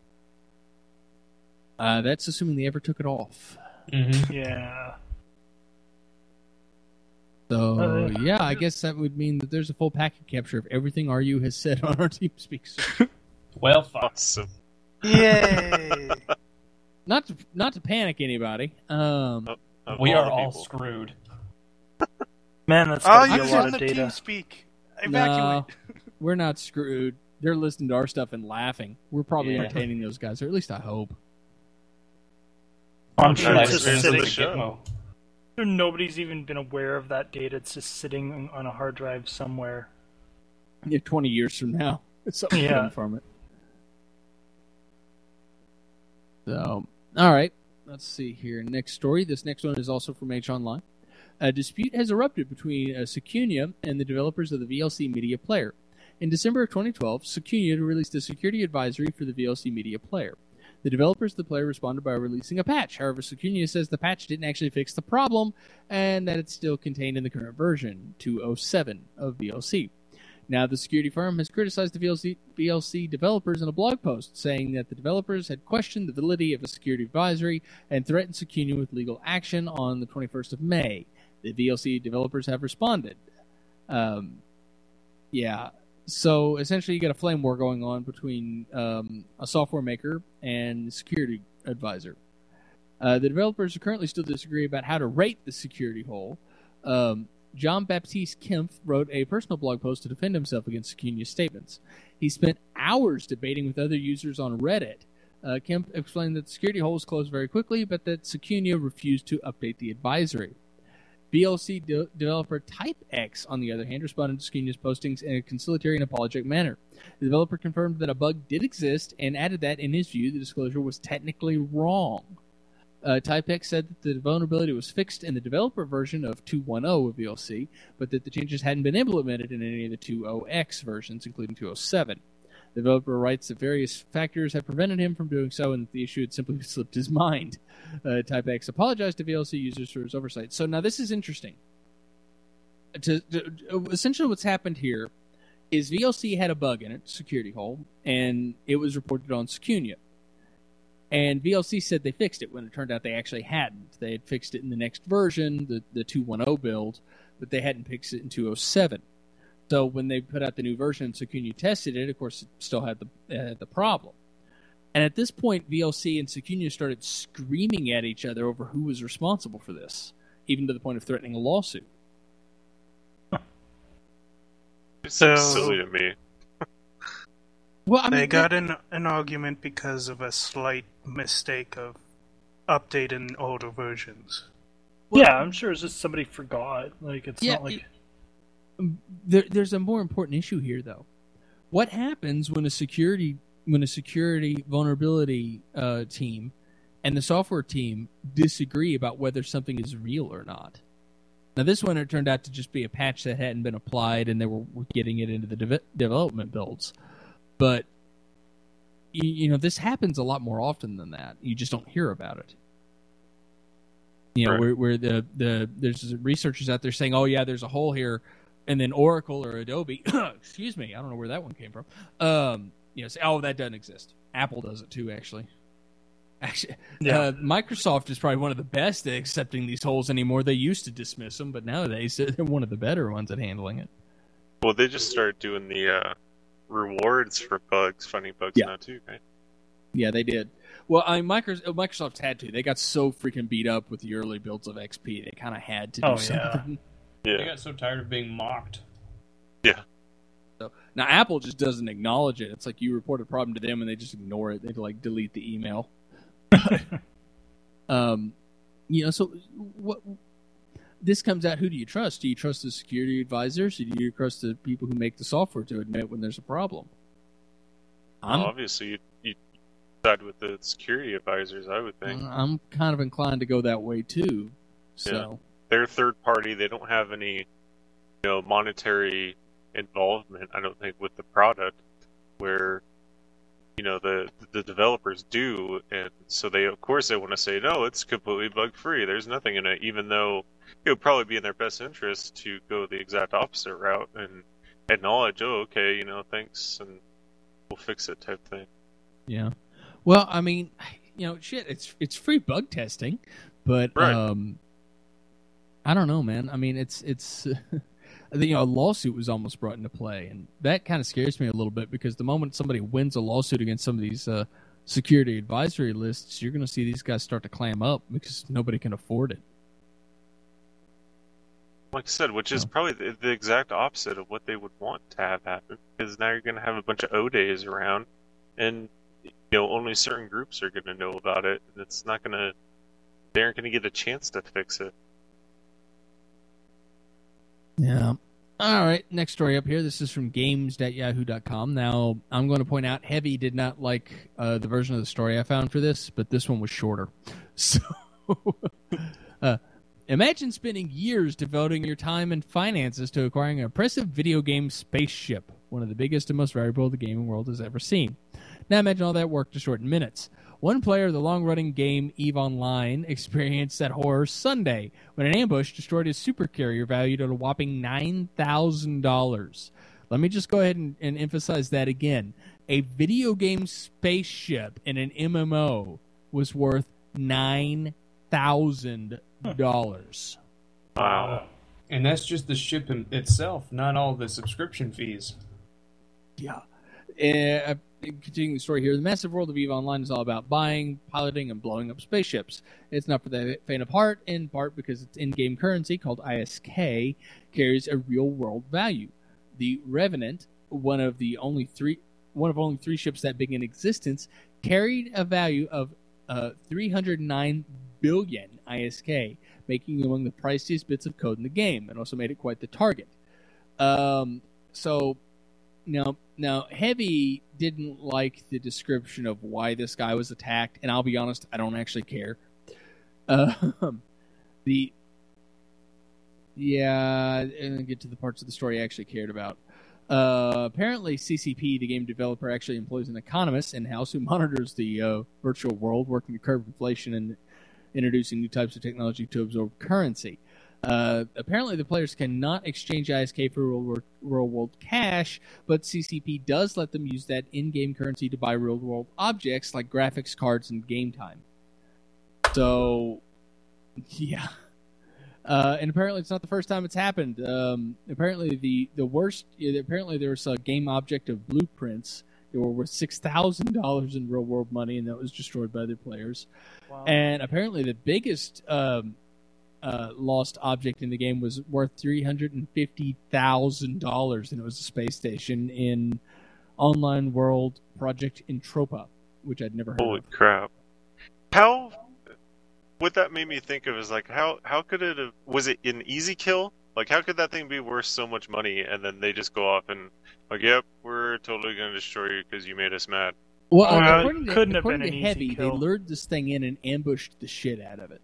Uh, that's assuming they ever took it off. Mm-hmm. Yeah. So Uh, yeah, I guess that would mean that there's a full packet capture of everything R U has said on our TeamSpeak server. Well, fuck. Awesome. Yay! Not to not to panic anybody. Um, Of We all are the all people. screwed. Man, that's I'll gotta be a use lot on of the data. TeamSpeak. no, Evacuate. we're not screwed. They're listening to our stuff and laughing. We're probably Yeah. entertaining those guys, or at least I hope. I'm I'm sure sure it's it's just in the sitting. show. Gitmo. Nobody's even been aware of that data. It's just sitting on a hard drive somewhere. Yeah, twenty years from now, something Yeah. come from it. So, all right, let's see here. Next story. This next one is also from H Online. A dispute has erupted between uh, Secunia and the developers of the V L C Media Player. In December of twenty twelve, Secunia released a security advisory for the V L C Media Player. The developers of the player responded by releasing a patch. However, Secunia says the patch didn't actually fix the problem and that it's still contained in the current version, two point oh seven of V L C. Now, the security firm has criticized the V L C, V L C developers in a blog post, saying that the developers had questioned the validity of a security advisory and threatened Secunia with legal action on the twenty-first of May. The V L C developers have responded. Um, yeah, so essentially you got a flame war going on between um, a software maker and security advisor. Uh, the developers are currently still disagree about how to rate the security hole. Um, John Baptiste Kempf wrote a personal blog post to defend himself against Secunia's statements. He spent hours debating with other users on Reddit. Uh, Kempf explained that the security hole was closed very quickly, but that Secunia refused to update the advisory. V L C de- developer TypeX, on the other hand, responded to Secunia's postings in a conciliatory and apologetic manner. The developer confirmed that a bug did exist and added that, in his view, the disclosure was technically wrong. Uh, Typex said that the vulnerability was fixed in the developer version of two point ten of V L C, but that the changes hadn't been implemented in any of the two point oh X versions, including two point oh seven. The developer writes that various factors had prevented him from doing so, and that the issue had simply slipped his mind. Uh, Typex apologized to V L C users for his oversight. So now this is interesting. To, to, essentially what's happened here is V L C had a bug in it, security hole, and it was reported on Secunia. And V L C said they fixed it when it turned out they actually hadn't. They had fixed it in the next version, the, the two point oh build, but they hadn't fixed it in two point oh seven. So when they put out the new version and Secunia tested it, of course, it still had the uh, the problem. And at this point, V L C and Secunia started screaming at each other over who was responsible for this, even to the point of threatening a lawsuit. It seems silly to me. Well, I mean, they got in an argument because of a slight mistake of updating older versions. Well, yeah, I'm sure it's just somebody forgot. Like it's yeah, not like it, there, there's a more important issue here, though. What happens when a security when a security vulnerability uh, team and the software team disagree about whether something is real or not? Now, this one it turned out to just be a patch that hadn't been applied, and they were, were getting it into the de- development builds. But you, you know, this happens a lot more often than that. You just don't hear about it. You know, right. where, where the, the there's researchers out there saying, "Oh yeah, there's a hole here," and then Oracle or Adobe, excuse me, I don't know where that one came from. Um, you know, say, "Oh, that doesn't exist." Apple does it too, actually. Actually, Yeah. uh, Microsoft is probably one of the best at accepting these holes anymore. They used to dismiss them, but nowadays they're one of the better ones at handling it. Well, they just started doing the uh, rewards for bugs, finding bugs Yeah. now too, right? Yeah, they did. Well, I mean, Microsoft, Microsoft had to. They got so freaking beat up with the early builds of X P. They kind of had to do Oh, yeah. something. They Yeah. got so tired of being mocked. Yeah. So now Apple just doesn't acknowledge it. It's like you report a problem to them and they just ignore it. They like delete the email. um, you know, so what? This comes out. Who do you trust? Do you trust the security advisors, or do you trust the people who make the software to admit when there's a problem? I'm Well, obviously, you you side with the security advisors, I would think. I'm kind of inclined to go that way too. So They're third party. They don't have any, you know, monetary involvement, I don't think, with the product, where, you know, the the developers do, and so they, of course, they want to say, no, it's completely bug free. There's nothing in it, even though it would probably be in their best interest to go the exact opposite route and acknowledge, oh, okay, you know, thanks, and we'll fix it type thing. yeah. Well, I mean, you know, shit. It's it's free bug testing, but Right. um, I don't know, man. I mean, it's it's. You know, a lawsuit was almost brought into play, and that kind of scares me a little bit because the moment somebody wins a lawsuit against some of these uh, security advisory lists, you're going to see these guys start to clam up because nobody can afford it. Like I said, which is Oh. probably the, the exact opposite of what they would want to have happen, because now you're going to have a bunch of O days around, and you know only certain groups are going to know about it, and it's not going to. They aren't going to get a chance to fix it. Yeah. All right, next story up here. This is from games dot yahoo dot com. Now, I'm going to point out Heavy did not like uh, the version of the story I found for this, but this one was shorter. So, uh, imagine spending years devoting your time and finances to acquiring an impressive video game spaceship, one of the biggest and most valuable the gaming world has ever seen. Now, imagine all that work to shorten minutes. One player of the long-running game EVE Online experienced that horror Sunday when an ambush destroyed his supercarrier valued at a whopping nine thousand dollars. Let me just go ahead and, and emphasize that again. A video game spaceship in an M M O was worth nine thousand dollars. Wow. And that's just the ship in itself, not all the subscription fees. Yeah. Uh, continuing the story here, the massive world of EVE Online is all about buying, piloting, and blowing up spaceships. It's not for the faint of heart, in part because its in-game currency, called I S K, carries a real-world value. The Revenant, one of the only three, one of only three ships that big in existence, carried a value of uh, three hundred nine billion I S K, making it among the priciest bits of code in the game, and also made it quite the target. Um, so. Now, now, Heavy didn't like the description of why this guy was attacked, and I'll be honest, I don't actually care. Um, the yeah, and get to the parts of the story I actually cared about. Uh, apparently, C C P, the game developer, actually employs an economist in-house who monitors the uh, virtual world, working to curb inflation and introducing new types of technology to absorb currency. Uh, apparently, the players cannot exchange I S K for real, real world cash, but C C P does let them use that in-game currency to buy real world objects like graphics cards and game time. So, yeah. Uh, and apparently, it's not the first time it's happened. Um, apparently, the the worst. Apparently, there was a game object of blueprints that were worth six thousand dollars in real world money, and that was destroyed by other players. Wow. And apparently, the biggest um, uh, lost object in the game was worth three hundred and fifty thousand dollars, and it was a space station in Online World Project Entropa, which I'd never heard Holy of. crap! How? What that made me think of is like how how could it have, was it an easy kill? Like how could that thing be worth so much money and then they just go off and like, yep, we're totally going to destroy you because you made us mad. Well, Oh, uh, it according to, couldn't have according been to an easy Heavy, kill. they lured this thing in and ambushed the shit out of it.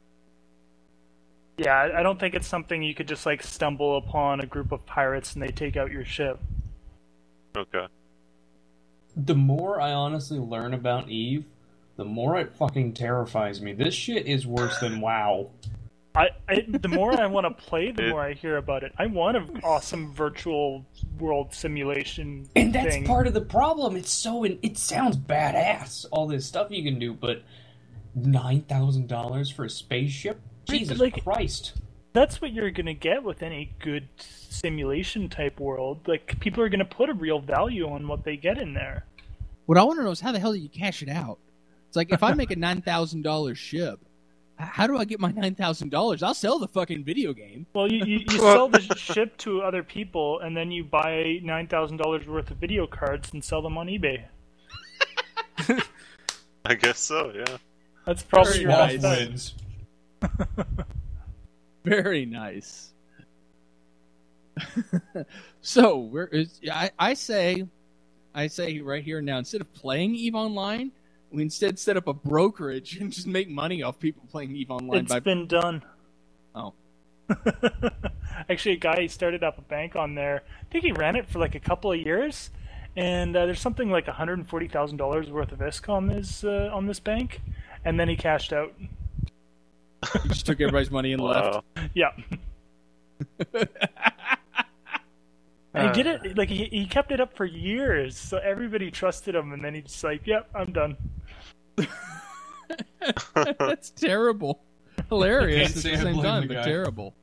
Yeah, I I don't think it's something you could just like stumble upon a group of pirates and they take out your ship. Okay. The more I honestly learn about Eve, the more it fucking terrifies me. This shit is worse than WoW. I, I the more I want to play, the It- more I hear about it. I want an awesome virtual world simulation And that's thing. part of the problem. It's so in, it sounds badass, all this stuff you can do, but nine thousand dollars for a spaceship? Right, Jesus like- Christ. That's what you're gonna get with any good simulation type world. Like people are gonna put a real value on what they get in there. What I want to know is how the hell do you cash it out? It's like if I make a nine thousand dollars ship, h- how do I get my nine thousand dollars? I'll sell the fucking video game. Well, you, you, you sell the ship to other people, and then you buy nine thousand dollars worth of video cards and sell them on eBay. I guess so, yeah. That's probably Very your nice. best bet. wins. Very nice. So we're. It's, I, I say, I say right here and now, instead of playing Eve Online, we instead set up a brokerage and just make money off people playing Eve Online. It's by been done. Oh. Actually, a guy started up a bank on there. I think he ran it for like a couple of years, and uh, there's something like one hundred forty thousand dollars worth of I S K on this uh, on this bank, and then he cashed out. He just took everybody's money and left. Wow. Yeah, and he did Uh. it like he he kept it up for years, so everybody trusted him, and then he's just like, "Yep, I'm done." That's terrible. Hilarious Can't at say the I same blame time, the but guy. terrible.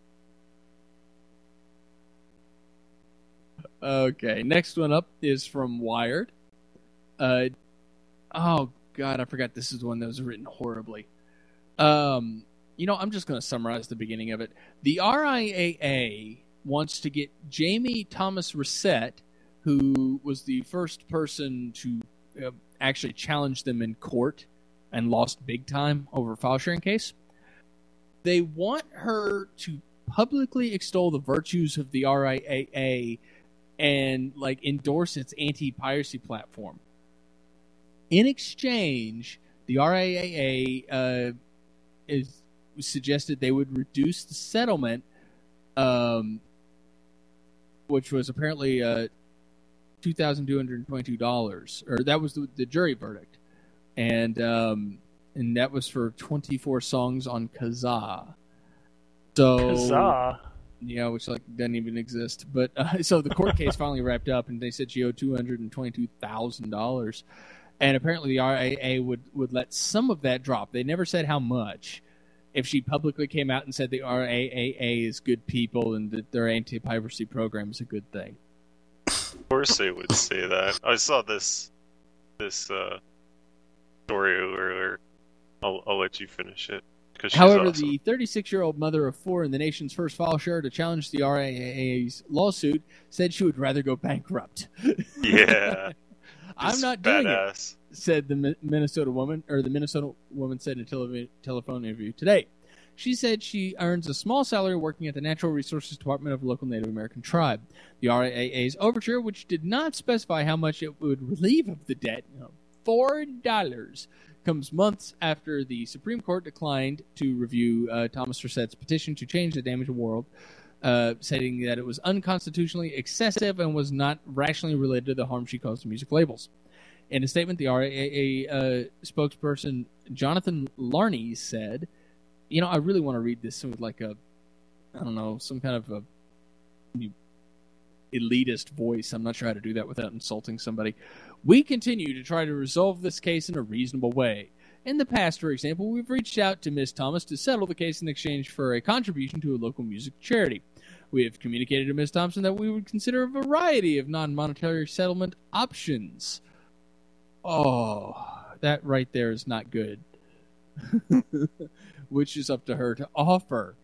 Okay, next one up is from Wired. Uh, oh God, I forgot this is the one that was written horribly. Um, you know, I'm just going to summarize the beginning of it. The R I A A wants to get Jamie Thomas Reset, who was the first person to uh, actually challenge them in court and lost big time over a file sharing case. They want her to publicly extol the virtues of the R I A A and like endorse its anti-piracy platform. In exchange, the R I A A uh, is suggested they would reduce the settlement, um, which was apparently uh, two thousand two hundred twenty-two dollars, or that was the, the jury verdict, and um, and that was for twenty-four songs on Kazaa. So Huzzah! yeah, which like doesn't even exist. But uh, so the court case finally wrapped up, and they said she owed two hundred and twenty-two thousand dollars, and apparently the R I A A would would let some of that drop. They never said how much. If she publicly came out and said the R I A A is good people and that their anti-piracy program is a good thing. Of course they would say that. I saw this this uh, story earlier. I'll, I'll let you finish it. 'Cause she's However, awesome. the thirty-six-year-old mother of four and the nation's first file sharer to challenge the R I A A's lawsuit said she would rather go bankrupt. Yeah. I'm Just not doing it, badass. said the Mi- Minnesota woman, or the Minnesota woman said in a tele- telephone interview today. She said she earns a small salary working at the Natural Resources Department of a local Native American tribe. The R I A A's overture, which did not specify how much it would relieve of the debt, you know, four dollars, comes months after the Supreme Court declined to review uh, Thomas Dorset's petition to change the damaged world, uh, stating that it was unconstitutionally excessive and was not rationally related to the harm she caused to music labels. In a statement, the R I A A uh, spokesperson Jonathan Larney said, you know, I really want to read this with like a, I don't know, some kind of a elitist voice. I'm not sure how to do that without insulting somebody. We continue to try to resolve this case in a reasonable way. In the past, for example, we've reached out to Miz Thomas to settle the case in exchange for a contribution to a local music charity. We have communicated to Miz Thompson that we would consider a variety of non-monetary settlement options. Oh, that right there is not good. Which is up to her to offer.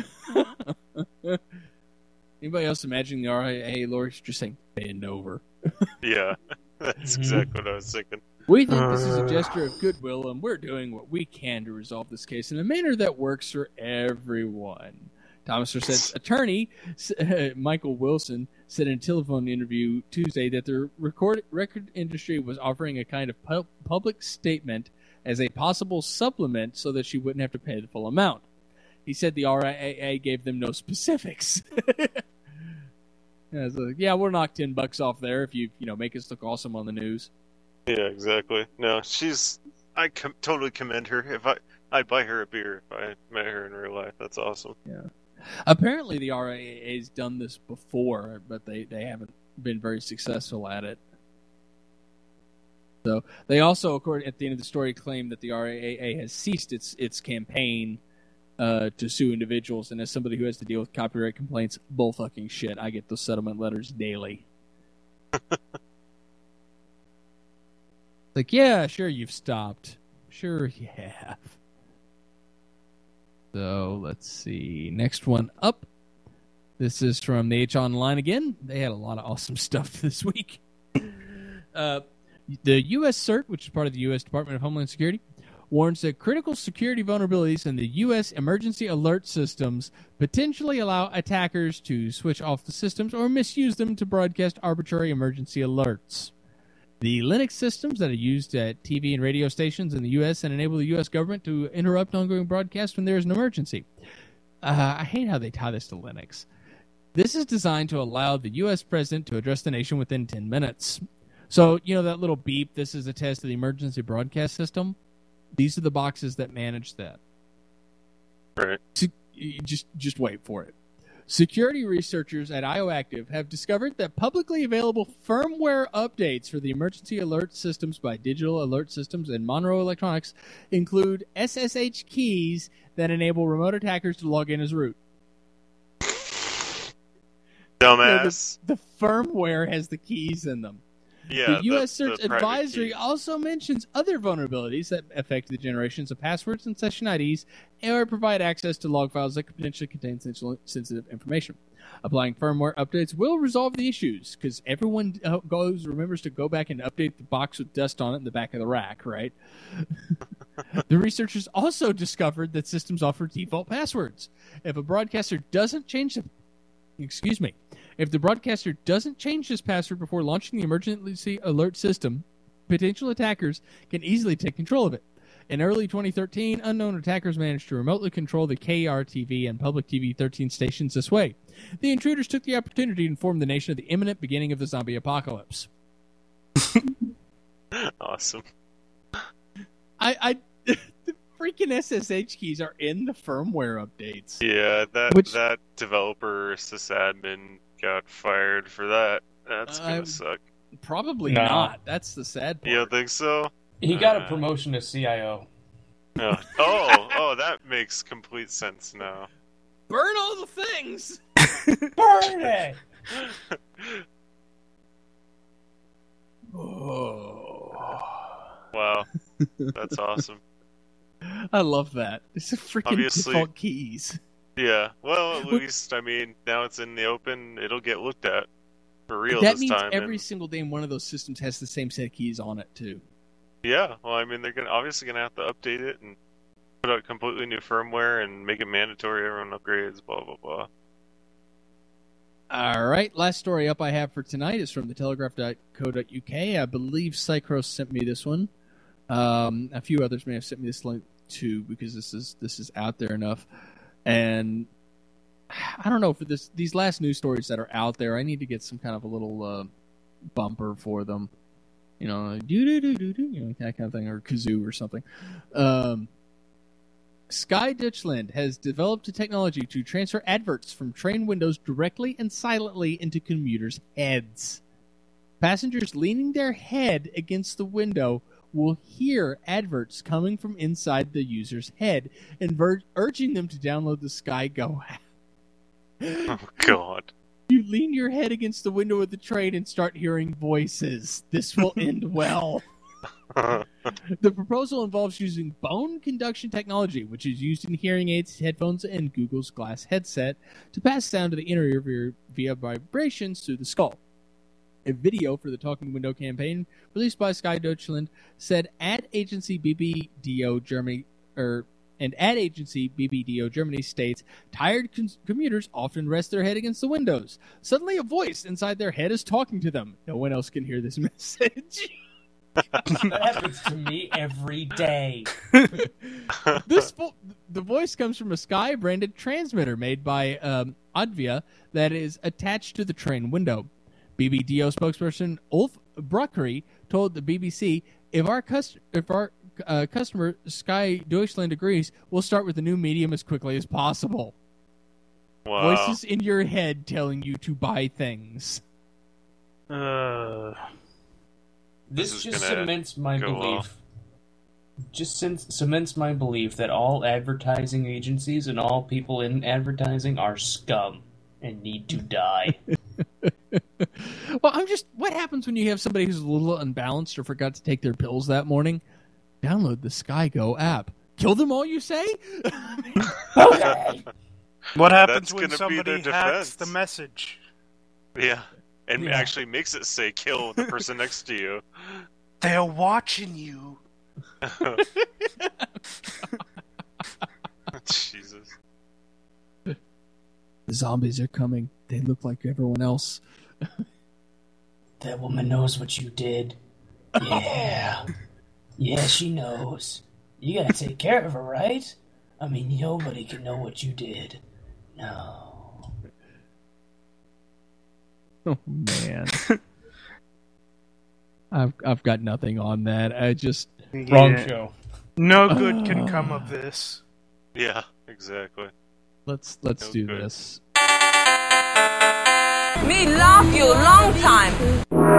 Anybody else imagining the R I A A lawyers just saying, bend over? Yeah, that's exactly what I was thinking. We think this is a gesture of goodwill, and we're doing what we can to resolve this case in a manner that works for everyone. Thomas Dorset's attorney, uh, Michael Wilson, said in a telephone interview Tuesday that the record, record industry was offering a kind of pu- public statement as a possible supplement so that she wouldn't have to pay the full amount. He said the R I A A gave them no specifics. Yeah, so, yeah, we'll knock ten bucks off there if you you know make us look awesome on the news. Yeah, exactly. No, she's. I com- totally commend her. If I, I'd buy her a beer if I met her in real life. That's awesome. Yeah. Apparently, the R I A A's done this before, but they, they haven't been very successful at it. So they also, according at the end of the story, claim that the R I A A has ceased its its campaign uh, to sue individuals. And as somebody who has to deal with copyright complaints, bull fucking shit. I get those settlement letters daily. Like, yeah, sure, you've stopped. Sure, you have. So, let's see. Next one up. This is from the H Online again. They had a lot of awesome stuff this week. Uh, the U S CERT, which is part of the U S Department of Homeland Security, warns that critical security vulnerabilities in the U S emergency alert systems potentially allow attackers to switch off the systems or misuse them to broadcast arbitrary emergency alerts. The Linux systems that are used at T V and radio stations in the U S and enable the U S government to interrupt ongoing broadcasts when there is an emergency. Uh, I hate how they tie this to Linux. This is designed to allow the U S president to address the nation within ten minutes. So, you know that little beep, this is a test of the emergency broadcast system? These are the boxes that manage that. Right. So, you just, just wait for it. Security researchers at IOActive have discovered that publicly available firmware updates for the emergency alert systems by Digital Alert Systems and Monroe Electronics include S S H keys that enable remote attackers to log in as root. Dumbass. The, the firmware has the keys in them. Yeah, the U S the, CERT's the advisory key. also mentions other vulnerabilities that affect the generations of passwords and session I Ds or provide access to log files that could potentially contain sensitive information. Applying firmware updates will resolve the issues because everyone goes remembers to go back and update the box with dust on it in the back of the rack, right? The researchers also discovered that systems offer default passwords. If a broadcaster doesn't change the Excuse me. If the broadcaster doesn't change this password before launching the emergency alert system, potential attackers can easily take control of it. In early twenty thirteen, unknown attackers managed to remotely control the K R T V and Public T V thirteen stations this way. The intruders took the opportunity to inform the nation of the imminent beginning of the zombie apocalypse. Awesome. I, I the freaking S S H keys are in the firmware updates. Yeah, that Which- that developer sysadmin got fired for that. That's gonna I'm- suck. Probably No. not. That's the sad part. You don't think so? He got a Uh, promotion to C I O. No. Oh, oh, that makes complete sense now. Burn all the things! Burn it! Oh. Wow, that's awesome. I love that. It's a freaking Obviously- default keys. Yeah. Well, at Look- least I mean now it's in the open. It'll get looked at for real That this means time. every and- single damn one of those systems has the same set of keys on it, too. Yeah. Well, I mean they're gonna obviously gonna have to update it and put out completely new firmware and make it mandatory. Everyone upgrades. Blah blah blah. All right, last story up I have for tonight is from the telegraph dot co dot U K. I believe Cycros sent me this one. Um, a few others may have sent me this link too, because this is this is out there enough. And I don't know, for this these last news stories that are out there, I need to get some kind of a little uh, bumper for them. You know, do do do do do, you know, that kind of thing, or kazoo or something. Um, Sky Deutschland has developed a technology to transfer adverts from train windows directly and silently into commuters' heads. Passengers leaning their head against the window will hear adverts coming from inside the user's head and ver- urging them to download the Sky Go app. Oh, God. You lean your head against the window of the train and start hearing voices. This will end well. The proposal involves using bone conduction technology, which is used in hearing aids, headphones, and Google's Glass headset, to pass sound to the inner ear via, via vibrations through the skull. A video for the Talking Window campaign released by Sky Deutschland said ad agency B B D O Germany, er, and ad agency B B D O Germany states tired con- commuters often rest their head against the windows. Suddenly, a voice inside their head is talking to them. No one else can hear this message. That happens to me every day. This vo- the voice comes from a Sky branded transmitter made by um, Advia that is attached to the train window. B B D O spokesperson Ulf Bruckery told the B B C, "If our cust- if our uh, customer Sky Deutschland agrees, we'll start with the new medium as quickly as possible." Wow. Voices in your head telling you to buy things. Uh, This, This is just gonna cements my go belief. off. Just c- cements my belief that all advertising agencies and all people in advertising are scum and need to die. Well, I'm just... What happens when you have somebody who's a little unbalanced or forgot to take their pills that morning? Download the Sky Go app. Kill them all, you say? Okay. what happens That's when gonna be their somebody hacks defense. the message? Yeah. And Yeah. actually makes it say kill the person next to you. They're watching you. Jesus. The zombies are coming. They look like everyone else. That woman knows what you did. Yeah. Yeah, she knows. You gotta take care of her, right? I mean, nobody can know what you did. No. Oh, man. I've I've got nothing on that. I just... Wrong Yeah. show. No good can come of this. Yeah, exactly. Let's let's No do good. this. Me love you long time.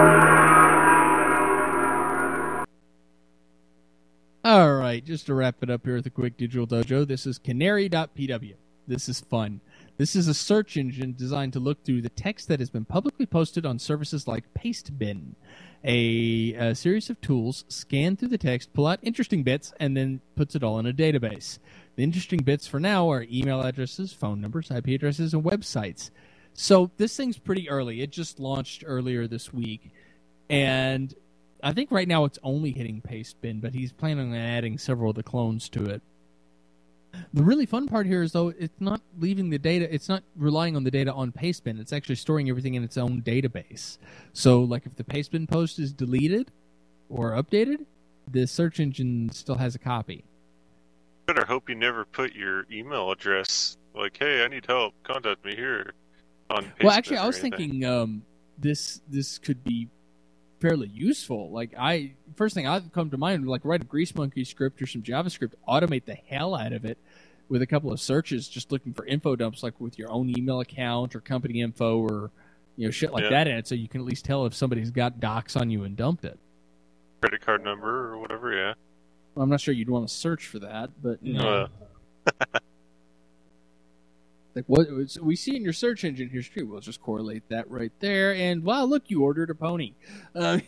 All right, just to wrap it up here with a quick digital dojo, this is canary dot p w. This is fun. This is a search engine designed to look through the text that has been publicly posted on services like Pastebin. A, a series of tools scan through the text, pull out interesting bits, and then puts it all in a database. The interesting bits for now are email addresses, phone numbers, I P addresses, and websites. So this thing's pretty early. It just launched earlier this week. And I think right now it's only hitting Pastebin, but he's planning on adding several of the clones to it. The really fun part here is, though, it's not leaving the data, it's not relying on the data on Pastebin. It's actually storing everything in its own database. So, like, if the Pastebin post is deleted or updated, the search engine still has a copy. Better hope you never put your email address, like, hey, I need help, contact me here, on Well, Pastebin actually, I or was anything. thinking um, this this could be fairly useful. Like, I first thing I've come to mind, like, write a Grease Monkey script or some JavaScript, automate the hell out of it with a couple of searches, just looking for info dumps, like with your own email account or company info or, you know, shit like Yeah. that in it, so you can at least tell if somebody's got docs on you and dumped it. Credit card number or whatever, yeah. Well, I'm not sure you'd want to search for that, but you know, Uh, like what so we see in your search engine history, we'll just correlate that right there, and wow, look, you ordered a pony. Uh,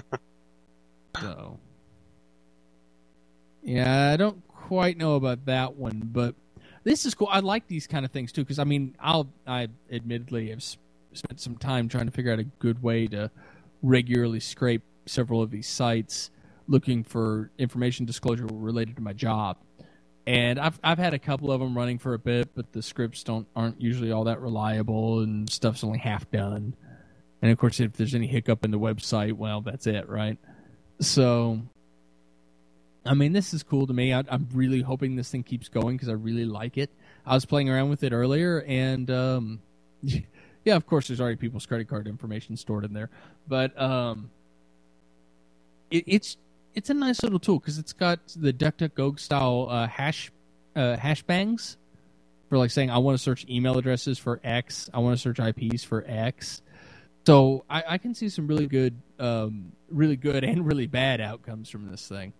so, yeah, I don't quite know about that one, but this is cool. I like these kind of things too, because I mean, I'll I admittedly have s- spent some time trying to figure out a good way to regularly scrape several of these sites looking for information disclosure related to my job. And I've I've had a couple of them running for a bit, but the scripts don't aren't usually all that reliable, and stuff's only half done. And of course, if there's any hiccup in the website, well, that's it, right? So I mean, this is cool to me. I, I'm really hoping this thing keeps going because I really like it. I was playing around with it earlier, and um, yeah, of course, there's already people's credit card information stored in there, but um, it, it's it's a nice little tool because it's got the DuckDuckGo style uh, hash uh, hash bangs for like saying I want to search email addresses for X, I want to search I Ps for X. So I, I can see some really good, um, really good and really bad outcomes from this thing.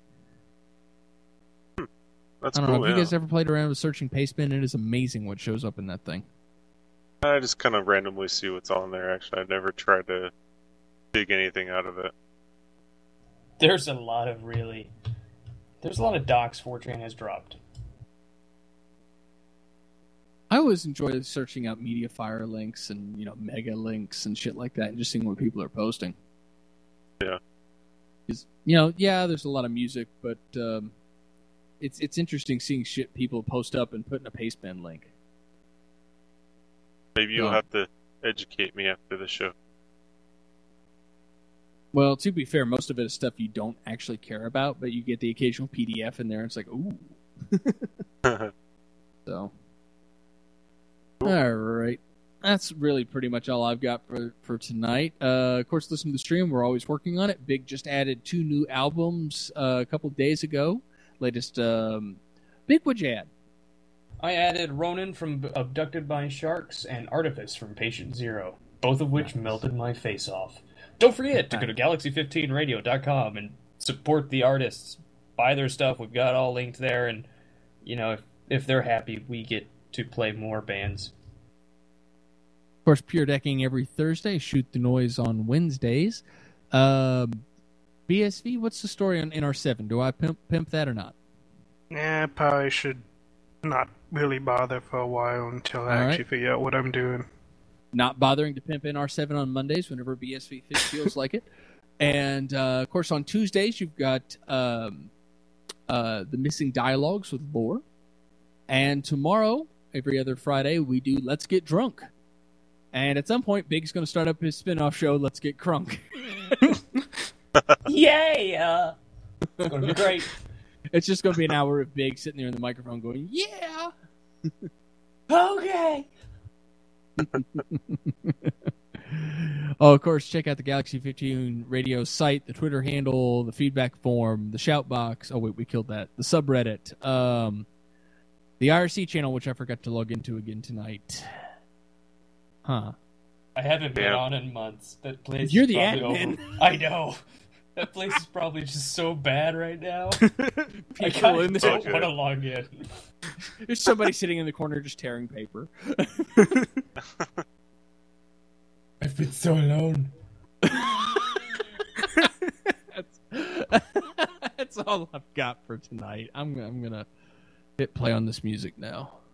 That's I don't cool, know if yeah. you guys ever played around with searching Pastebin. It is amazing what shows up in that thing. I just kind of randomly see what's on there, actually. I've never tried to dig anything out of it. There's a lot of really... There's a lot of docs four chan has dropped. I always enjoy searching out MediaFire links and, you know, mega links and shit like that and just seeing what people are posting. Yeah. 'Cause, you know, yeah, there's a lot of music, but um, it's it's interesting seeing shit people post up and put in a Pastebin link. Maybe you'll Oh. have to educate me after the show. Well, to be fair, most of it is stuff you don't actually care about, but you get the occasional P D F in there, and it's like, ooh. So, all right. That's really pretty much all I've got for, for tonight. Uh, of course, listen to the stream. We're always working on it. Big just added two new albums uh, a couple days ago. Latest, um, Big, what'd you add? I added Ronan from Abducted by Sharks and Artifice from Patient Zero, both of which melted my face off. Don't forget to go to galaxy fifteen radio dot com and support the artists. Buy their stuff. We've got all linked there, and, you know, if, if they're happy, we get to play more bands. Of course, Pure Decking every Thursday. Shoot the Noise on Wednesdays. Um, B S V, what's the story on N R seven? Do I pimp, pimp that or not? Yeah, probably should not really bother for a while until I All actually right. figure out what I'm doing. Not bothering to pimp N R seven on Mondays whenever B S V feels like it. And, uh, of course, on Tuesdays, you've got um, uh, the Missing Dialogues with Lore. And tomorrow, every other Friday, we do Let's Get Drunk. And at some point, Big's going to start up his spin-off show, Let's Get Crunk. Yay! Uh, it's going to be great. It's just going to be an hour of Big sitting there in the microphone going, yeah! Okay! Oh, of course, check out the Galaxy fifteen radio site, the Twitter handle, the feedback form, the shout box. Oh, wait, we killed that. The subreddit. Um, the I R C channel, which I forgot to log into again tonight. Huh. I haven't been Yeah. on in months. That place You're is the probably admin. over. I know. That place is probably just so bad right now. I People kind in of there. don't Okay. want to log in. There's somebody sitting in the corner just tearing paper. I've been so alone. that's, that's all I've got for tonight. I'm, I'm going to hit play on this music now.